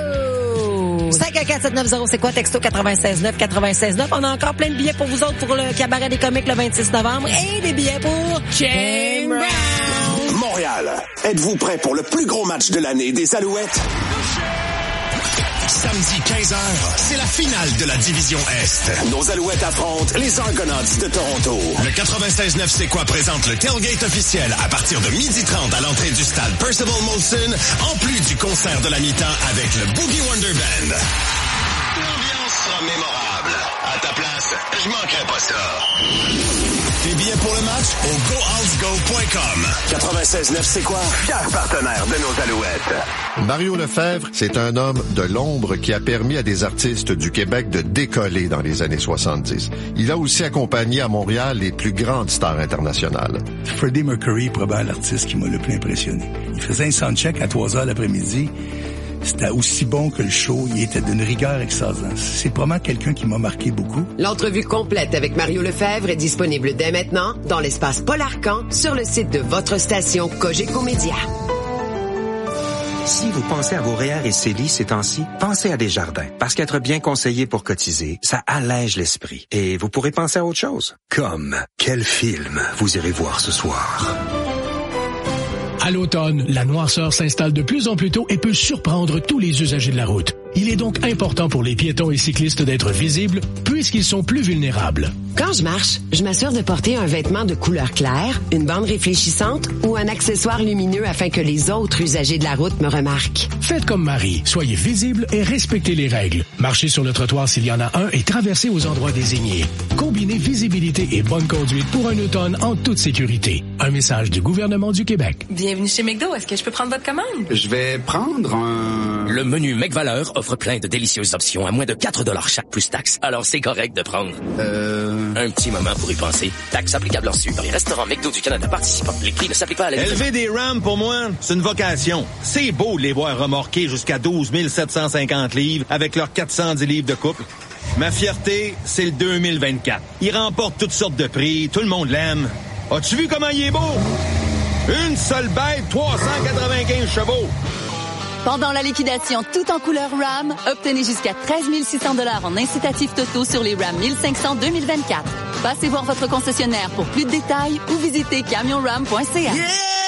514-790, c'est quoi? Texto 96.9. On a encore plein de billets pour vous autres pour le cabaret des comiques le 26 novembre et des billets pour James Brown. Montréal, êtes-vous prêts pour le plus gros match de l'année des Alouettes? Samedi 15h, c'est la finale de la division Est. Nos Alouettes affrontent les Argonauts de Toronto. Le 96.9 C'est quoi présente le tailgate officiel à partir de 12h30 à l'entrée du stade Percival Molson, en plus du concert de la mi-temps avec le Boogie Wonder Band. L'ambiance sera mémorable. À ta place, je manquerai pas ça. Tes billets pour le match au goalsgo.com. 96.9 C'est quoi? Fier partenaire de nos Alouettes. Mario Lefebvre, c'est un homme de l'ombre qui a permis à des artistes du Québec de décoller dans les années 70. Il a aussi accompagné à Montréal les plus grandes stars internationales. Freddie Mercury, probablement l'artiste qui m'a le plus impressionné. Il faisait un soundcheck à 3h l'après-midi. C'était aussi bon que le show. Il était d'une rigueur extraordinaire. C'est probablement quelqu'un qui m'a marqué beaucoup. L'entrevue complète avec Mario Lefebvre est disponible dès maintenant dans l'espace Paul Arcan sur le site de votre station Cogeco Média. Si vous pensez à vos REER et CELI ces temps-ci, pensez à Desjardins. Parce qu'être bien conseillé pour cotiser, ça allège l'esprit. Et vous pourrez penser à autre chose. Comme, quel film vous irez voir ce soir? À l'automne, la noirceur s'installe de plus en plus tôt et peut surprendre tous les usagers de la route. Il est donc important pour les piétons et cyclistes d'être visibles puisqu'ils sont plus vulnérables. Quand je marche, je m'assure de porter un vêtement de couleur claire, une bande réfléchissante ou un accessoire lumineux afin que les autres usagers de la route me remarquent. Faites comme Marie, soyez visible et respectez les règles. Marchez sur le trottoir s'il y en a un et traversez aux endroits désignés. Combinez visibilité et bonne conduite pour un automne en toute sécurité. Un message du gouvernement du Québec. Bienvenue chez McDo. Est-ce que je peux prendre votre commande? Je vais prendre un... Le menu McValeur offre plein de délicieuses options à moins de 4$ chaque plus taxes. Alors c'est correct de prendre... Un petit moment pour y penser. Taxe applicable en Sucre dans les restaurants McDo du Canada participants. Les prix ne s'appliquent pas à la... Élever des Rams, pour moi, c'est une vocation. C'est beau de les voir remorquer jusqu'à 12 750 livres avec leurs 410 livres de couple. Ma fierté, c'est le 2024. Il remporte toutes sortes de prix, tout le monde l'aime. As-tu vu comment il est beau? Une seule bête, 395 chevaux. Pendant la liquidation tout en couleur RAM, obtenez jusqu'à 13 600 $ en incitatifs totaux sur les RAM 1500 2024. Passez voir votre concessionnaire pour plus de détails ou visitez camionram.ca. Yeah!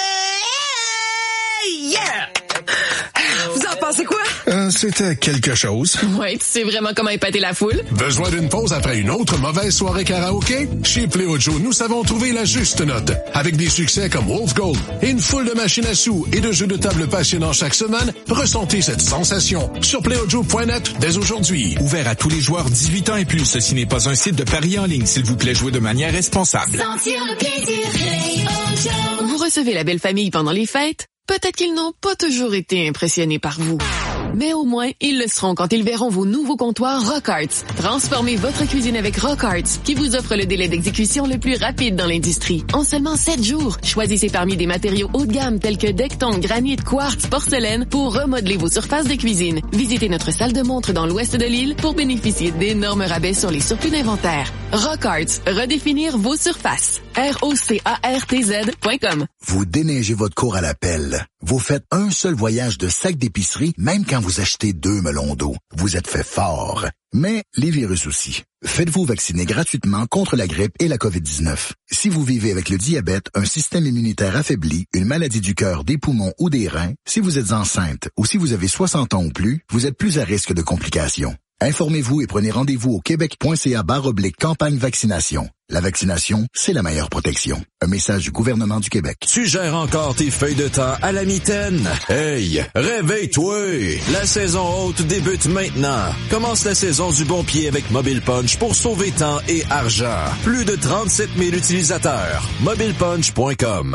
Vous en pensez quoi? C'était quelque chose. Ouais, tu sais vraiment comment épater la foule? Besoin d'une pause après une autre mauvaise soirée karaoké? Chez Pléo Joe, nous savons trouver la juste note. Avec des succès comme Wolf Gold et une foule de machines à sous et de jeux de table passionnants chaque semaine, ressentez cette sensation sur PléoJoe.net dès aujourd'hui. Ouvert à tous les joueurs 18 ans et plus, ceci n'est pas un site de paris en ligne. S'il vous plaît, jouez de manière responsable. Sentir le plaisir, Pléo Joe. Vous recevez la belle famille pendant les fêtes? Peut-être qu'ils n'ont pas toujours été impressionnés par vous. Mais au moins, ils le seront quand ils verront vos nouveaux comptoirs Rock Arts. Transformez votre cuisine avec Rock Arts, qui vous offre le délai d'exécution le plus rapide dans l'industrie. En seulement 7 jours, choisissez parmi des matériaux haut de gamme tels que Decton, granit, quartz, porcelaine pour remodeler vos surfaces de cuisine. Visitez notre salle de montre dans l'ouest de l'île pour bénéficier d'énormes rabais sur les surplus d'inventaire. Rock Arts, redéfinir vos surfaces. ROCARTZ.com. Vous déneigez votre cour à la pelle. Vous faites un seul voyage de sac d'épicerie, même quand vous achetez 2 melons d'eau. Vous êtes fait fort. Mais les virus aussi. Faites-vous vacciner gratuitement contre la grippe et la COVID-19. Si vous vivez avec le diabète, un système immunitaire affaibli, une maladie du cœur, des poumons ou des reins, si vous êtes enceinte ou si vous avez 60 ans ou plus, vous êtes plus à risque de complications. Informez-vous et prenez rendez-vous au québec.ca/campagne vaccination. La vaccination, c'est la meilleure protection. Un message du gouvernement du Québec. Tu gères encore tes feuilles de temps à la mitaine? Hey, réveille-toi! La saison haute débute maintenant. Commence la saison du bon pied avec Mobile Punch pour sauver temps et argent. Plus de 37 000 utilisateurs. MobilePunch.com.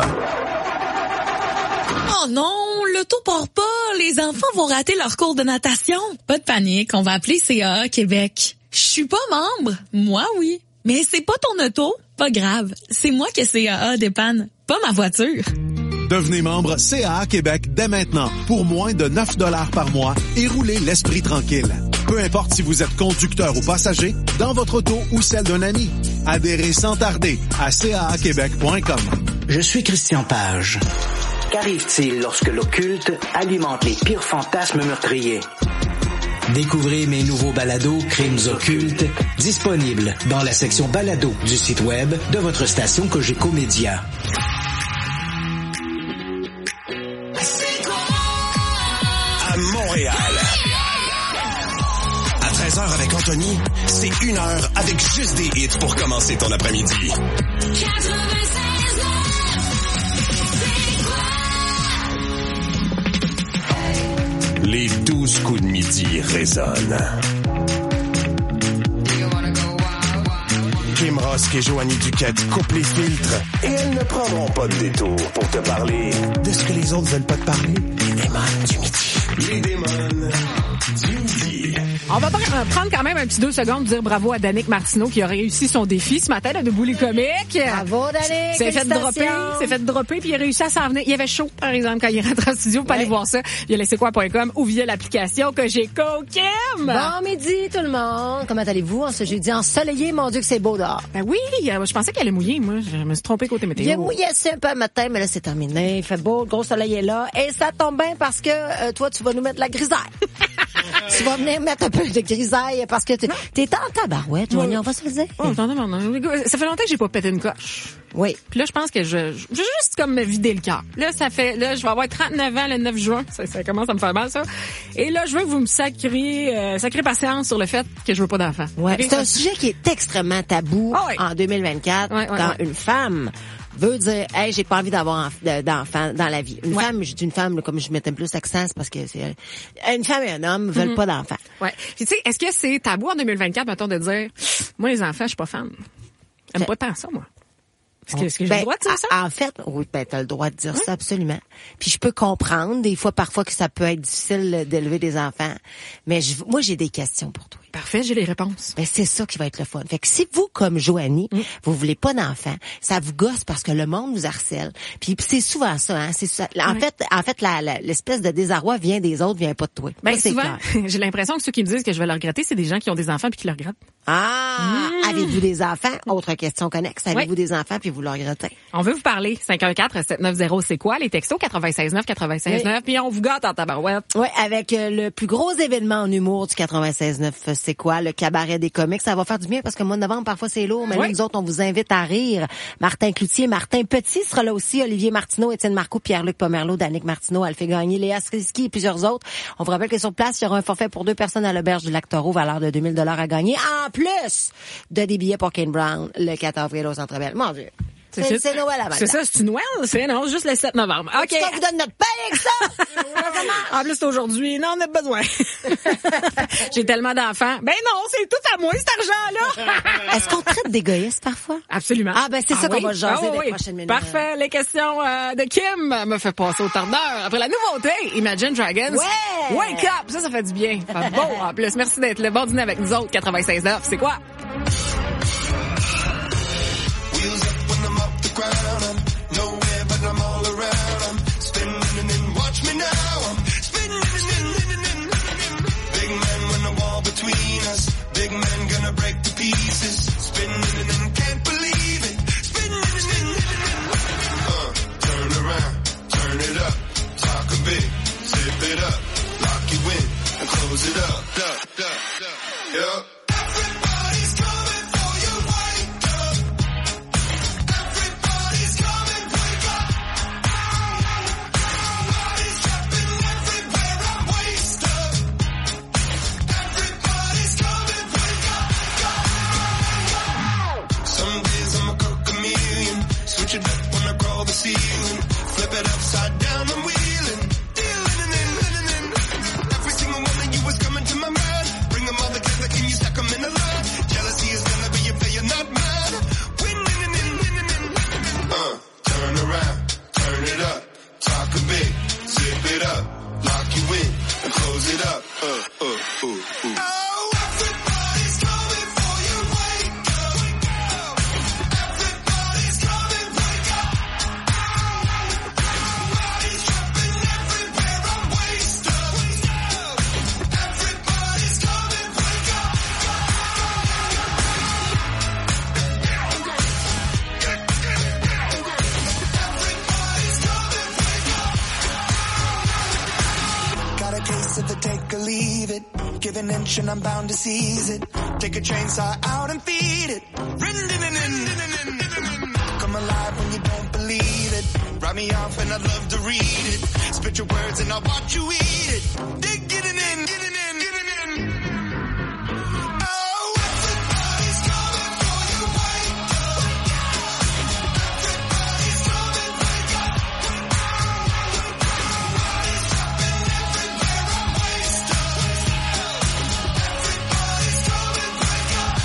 Oh non, l'auto part pas. Les enfants vont rater leur cours de natation. Pas de panique, on va appeler CAA Québec. Je suis pas membre. Moi, oui. Mais c'est pas ton auto. Pas grave. C'est moi que CAA dépanne, pas ma voiture. Devenez membre CAA Québec dès maintenant pour moins de 9 $ par mois et roulez l'esprit tranquille. Peu importe si vous êtes conducteur ou passager, dans votre auto ou celle d'un ami. Adhérez sans tarder à caaquebec.com. Je suis Christian Page. Qu'arrive-t-il lorsque l'occulte alimente les pires fantasmes meurtriers? Découvrez mes nouveaux balados Crimes occultes, disponibles dans la section balado du site web de votre station Cogeco Média. À Montréal. À 13h avec Anthony, c'est 1 heure avec juste des hits pour commencer ton après-midi. Les 12 coups de midi résonnent. Kim Rosk et Joanie Duquette coupent les filtres et elles ne prendront pas de détour pour te parler de ce que les autres veulent pas te parler. Les démons du midi. Les démons du midi. On va prendre quand même un petit 2 secondes pour dire bravo à Danick Martineau qui a réussi son défi ce matin là, de Debout les comiques. Bravo Danick! s'est fait dropper puis il a réussi à s'en venir. Il avait chaud par exemple quand il rentre en studio. Vous pouvez aller voir ça via lesquoi.com ou via l'application Cogeco Kim. Bon midi tout le monde. Comment allez-vous en ce jeudi ensoleillé? Mon Dieu que c'est beau dehors. Ben oui, je pensais qu'elle allait mouiller. Moi, je me suis trompée côté météo. Il a mouillé un peu le matin, mais là c'est terminé. Il fait beau, le gros soleil est là et ça tombe bien parce que toi tu vas nous mettre la grisaille. Tu vas venir mettre un peu de grisaille parce que t'es en tabarouette, Joanie, on va se le dire. Ça fait longtemps que j'ai pas pété une coche. Oui. Puis là, je pense que je vais juste comme me vider le cœur. Là, je vais avoir 39 ans le 9 juin. Ça commence à me faire mal, ça. Et là, je veux que vous me sacriez patience sur le fait que je veux pas d'enfant. Ouais. Okay? C'est un sujet qui est extrêmement tabou en 2024 quand une femme veut dire, hey, j'ai pas envie d'avoir d'enfant dans la vie. Une femme, je dis une femme, comme je mettais plus l'accent, c'est parce que c'est une femme et un homme veulent pas d'enfants. Ouais. Puis tu sais, est-ce que c'est tabou en 2024, mettons, de dire, moi, les enfants, je suis pas fan. J'aime pas tant ça, moi. Est-ce que j'ai le droit de dire ça? En fait, oui, t'as le droit de dire ça, absolument. Puis je peux comprendre, des fois, parfois, que ça peut être difficile d'élever des enfants. Mais moi, j'ai des questions pour toi. Parfait, j'ai les réponses. Ben, c'est ça qui va être le fun. Fait que si vous, comme Joanie, vous voulez pas d'enfant, ça vous gosse parce que le monde vous harcèle. Puis c'est souvent ça, hein. C'est ça. En fait, l'espèce de désarroi vient des autres, vient pas de toi. Ben, souvent, j'ai l'impression que ceux qui me disent que je vais le regretter, c'est des gens qui ont des enfants puis qui le regrettent. Avez-vous des enfants? Autre question connexe. Avez-vous des enfants puis vous le regrettez? On veut vous parler. 514-790, c'est quoi? Les textos 96.9, puis on vous gâte en tabarouette. Oui, avec le plus gros événement en humour du 96.9, c'est quoi? Le cabaret des comiques. Ça va faire du bien parce que le mois de novembre, parfois, c'est lourd. Mais là, nous autres, on vous invite à rire. Martin Cloutier, Martin Petit sera là aussi. Olivier Martineau, Étienne Marcoux, Pierre-Luc Pomerleau, Danick Martineau, Alphée Gagné, Léa Strisky et plusieurs autres. On vous rappelle que sur place, il y aura un forfait pour 2 personnes à l'auberge du Lac-Taureau, valeur de 2000 $ à gagner. En plus de des billets pour Kane Brown le 4 avril au Centre Bell. Mon Dieu. C'est Noël avant. C'est ça, c'est Noël? C'est non, juste le 7 novembre. OK. Est-ce qu'on vous donne notre paye avec ça? En plus, c'est aujourd'hui. Non, on a besoin. J'ai tellement d'enfants. Ben non, c'est tout à moi, cet argent-là. Est-ce qu'on traite d'égoïste parfois? Absolument. Ah, ben c'est ça qu'on va jaser des prochaines minutes. Parfait. Les questions de Kim me fait passer au tardeur. Après la nouveauté, Imagine Dragons. Ouais! Wake up! Ça fait du bien. Ça fait beau en plus. Merci d'être le bon dîner avec nous autres. 96.9. C'est quoi? Big man gonna break the pieces. Spinning and can't believe it. Spinning. Turn around, turn it up. Talk a bit, zip it up. Lock you in and close it up. Yup. Everybody's coming for you. Wake up. Everybody's coming. Wake up. Everybody's trapping everywhere. I'm wasted. Everybody's coming. Some days I'm a chameleon. Switch it up when I crawl the ceiling. Flip it upside down, I'm wheeling. Dealing. Every single one of you is coming to my mind. Bring them all together, can you stack them in a line? Jealousy is gonna be a player, not mine. Winning. Turn around, turn it up. Talk a bit, zip it up. Lock you in and close it up. Everybody's coming for you. Wake up. Everybody's coming. Wake up. Everybody's trapping everywhere. I'm wasted. Everybody's coming. Wake up. Everybody's coming. Wake up. Got a case of the take or leave it. Give an inch and I'm bound to seize it. Take a chainsaw out and feed it. Come alive when you don't believe it. Write me off and I'd love to read it. Spit your words and I'll watch you eat it. Dig it in. Oh, everybody's coming for you. Wake up. Everybody's coming. Wake up. Everybody's trapping everywhere. I'm wasted. Everybody's coming. Wake up.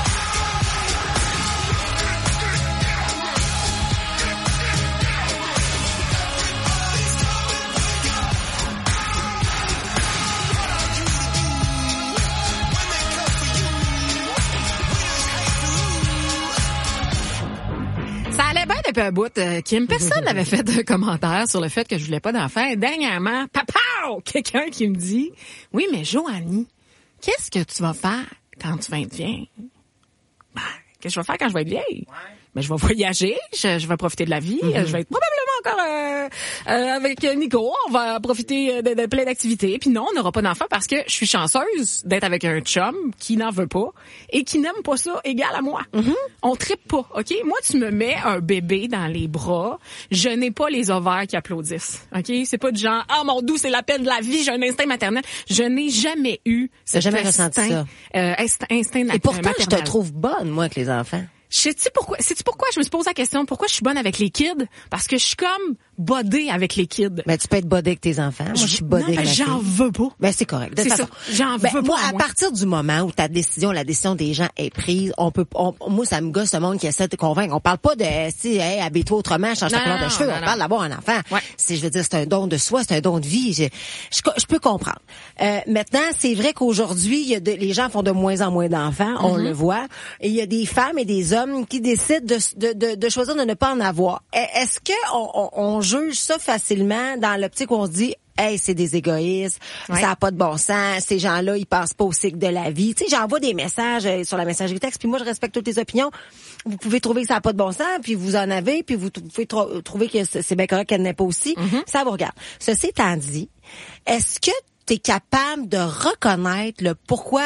Ça allait bien depuis un bout, Kim. Personne n'avait fait de commentaire sur le fait que je voulais pas d'enfant. Et dernièrement, quelqu'un qui me dit, oui, mais Joanie, qu'est-ce que tu vas faire quand tu vas être vieille? Ben, qu'est-ce que je vais faire quand je vais être vieille? Ben, je vais voyager, je vais profiter de la vie, je vais être probablement encore avec Nico, on va profiter de plein d'activités. Puis non, on n'aura pas d'enfant parce que je suis chanceuse d'être avec un chum qui n'en veut pas et qui n'aime pas ça égal à moi. On trippe pas, OK? Moi, tu me mets un bébé dans les bras, je n'ai pas les ovaires qui applaudissent, OK? C'est pas du genre, ah mon doux, c'est l'appel de la vie, j'ai un instinct maternel. Je n'ai jamais eu T'as jamais ressenti ça? Instinct Et pourtant, maternel. je te trouve bonne, moi, avec les enfants. Sais-tu pourquoi je me suis posé la question, pourquoi je suis bonne avec les kids? Parce que je suis comme bodée avec les kids. Mais tu peux être bodée avec tes enfants. Moi, je suis bodée avec ma fille. J'en veux pas. Ben, c'est correct. De toute façon, j'en veux pas. Moi, à partir du moment où la décision des gens est prise, moi, ça me gosse ce monde qui essaie de te convaincre. On parle pas de, hey, habille-toi autrement, change ta couleur de cheveux. On parle d'avoir un enfant. Ouais. Je veux dire, c'est un don de soi, c'est un don de vie. Je peux comprendre. Maintenant, c'est vrai qu'aujourd'hui, les gens font de moins en moins d'enfants. On le voit. Et il y a des femmes et des hommes qui décident de choisir de ne pas en avoir. Est-ce que on juge ça facilement dans l'optique où on se dit, hey, c'est des égoïstes, ça n'a pas de bon sens, ces gens-là, ils passent pas au cycle de la vie. Tu sais, j'envoie des messages sur la messagerie texte, puis moi, je respecte toutes les opinions. Vous pouvez trouver que ça n'a pas de bon sens, puis vous en avez, puis vous pouvez trouver que c'est bien correct qu'elle n'ait pas aussi. Ça vous regarde. Ceci étant dit, est-ce que tu es capable de reconnaître le pourquoi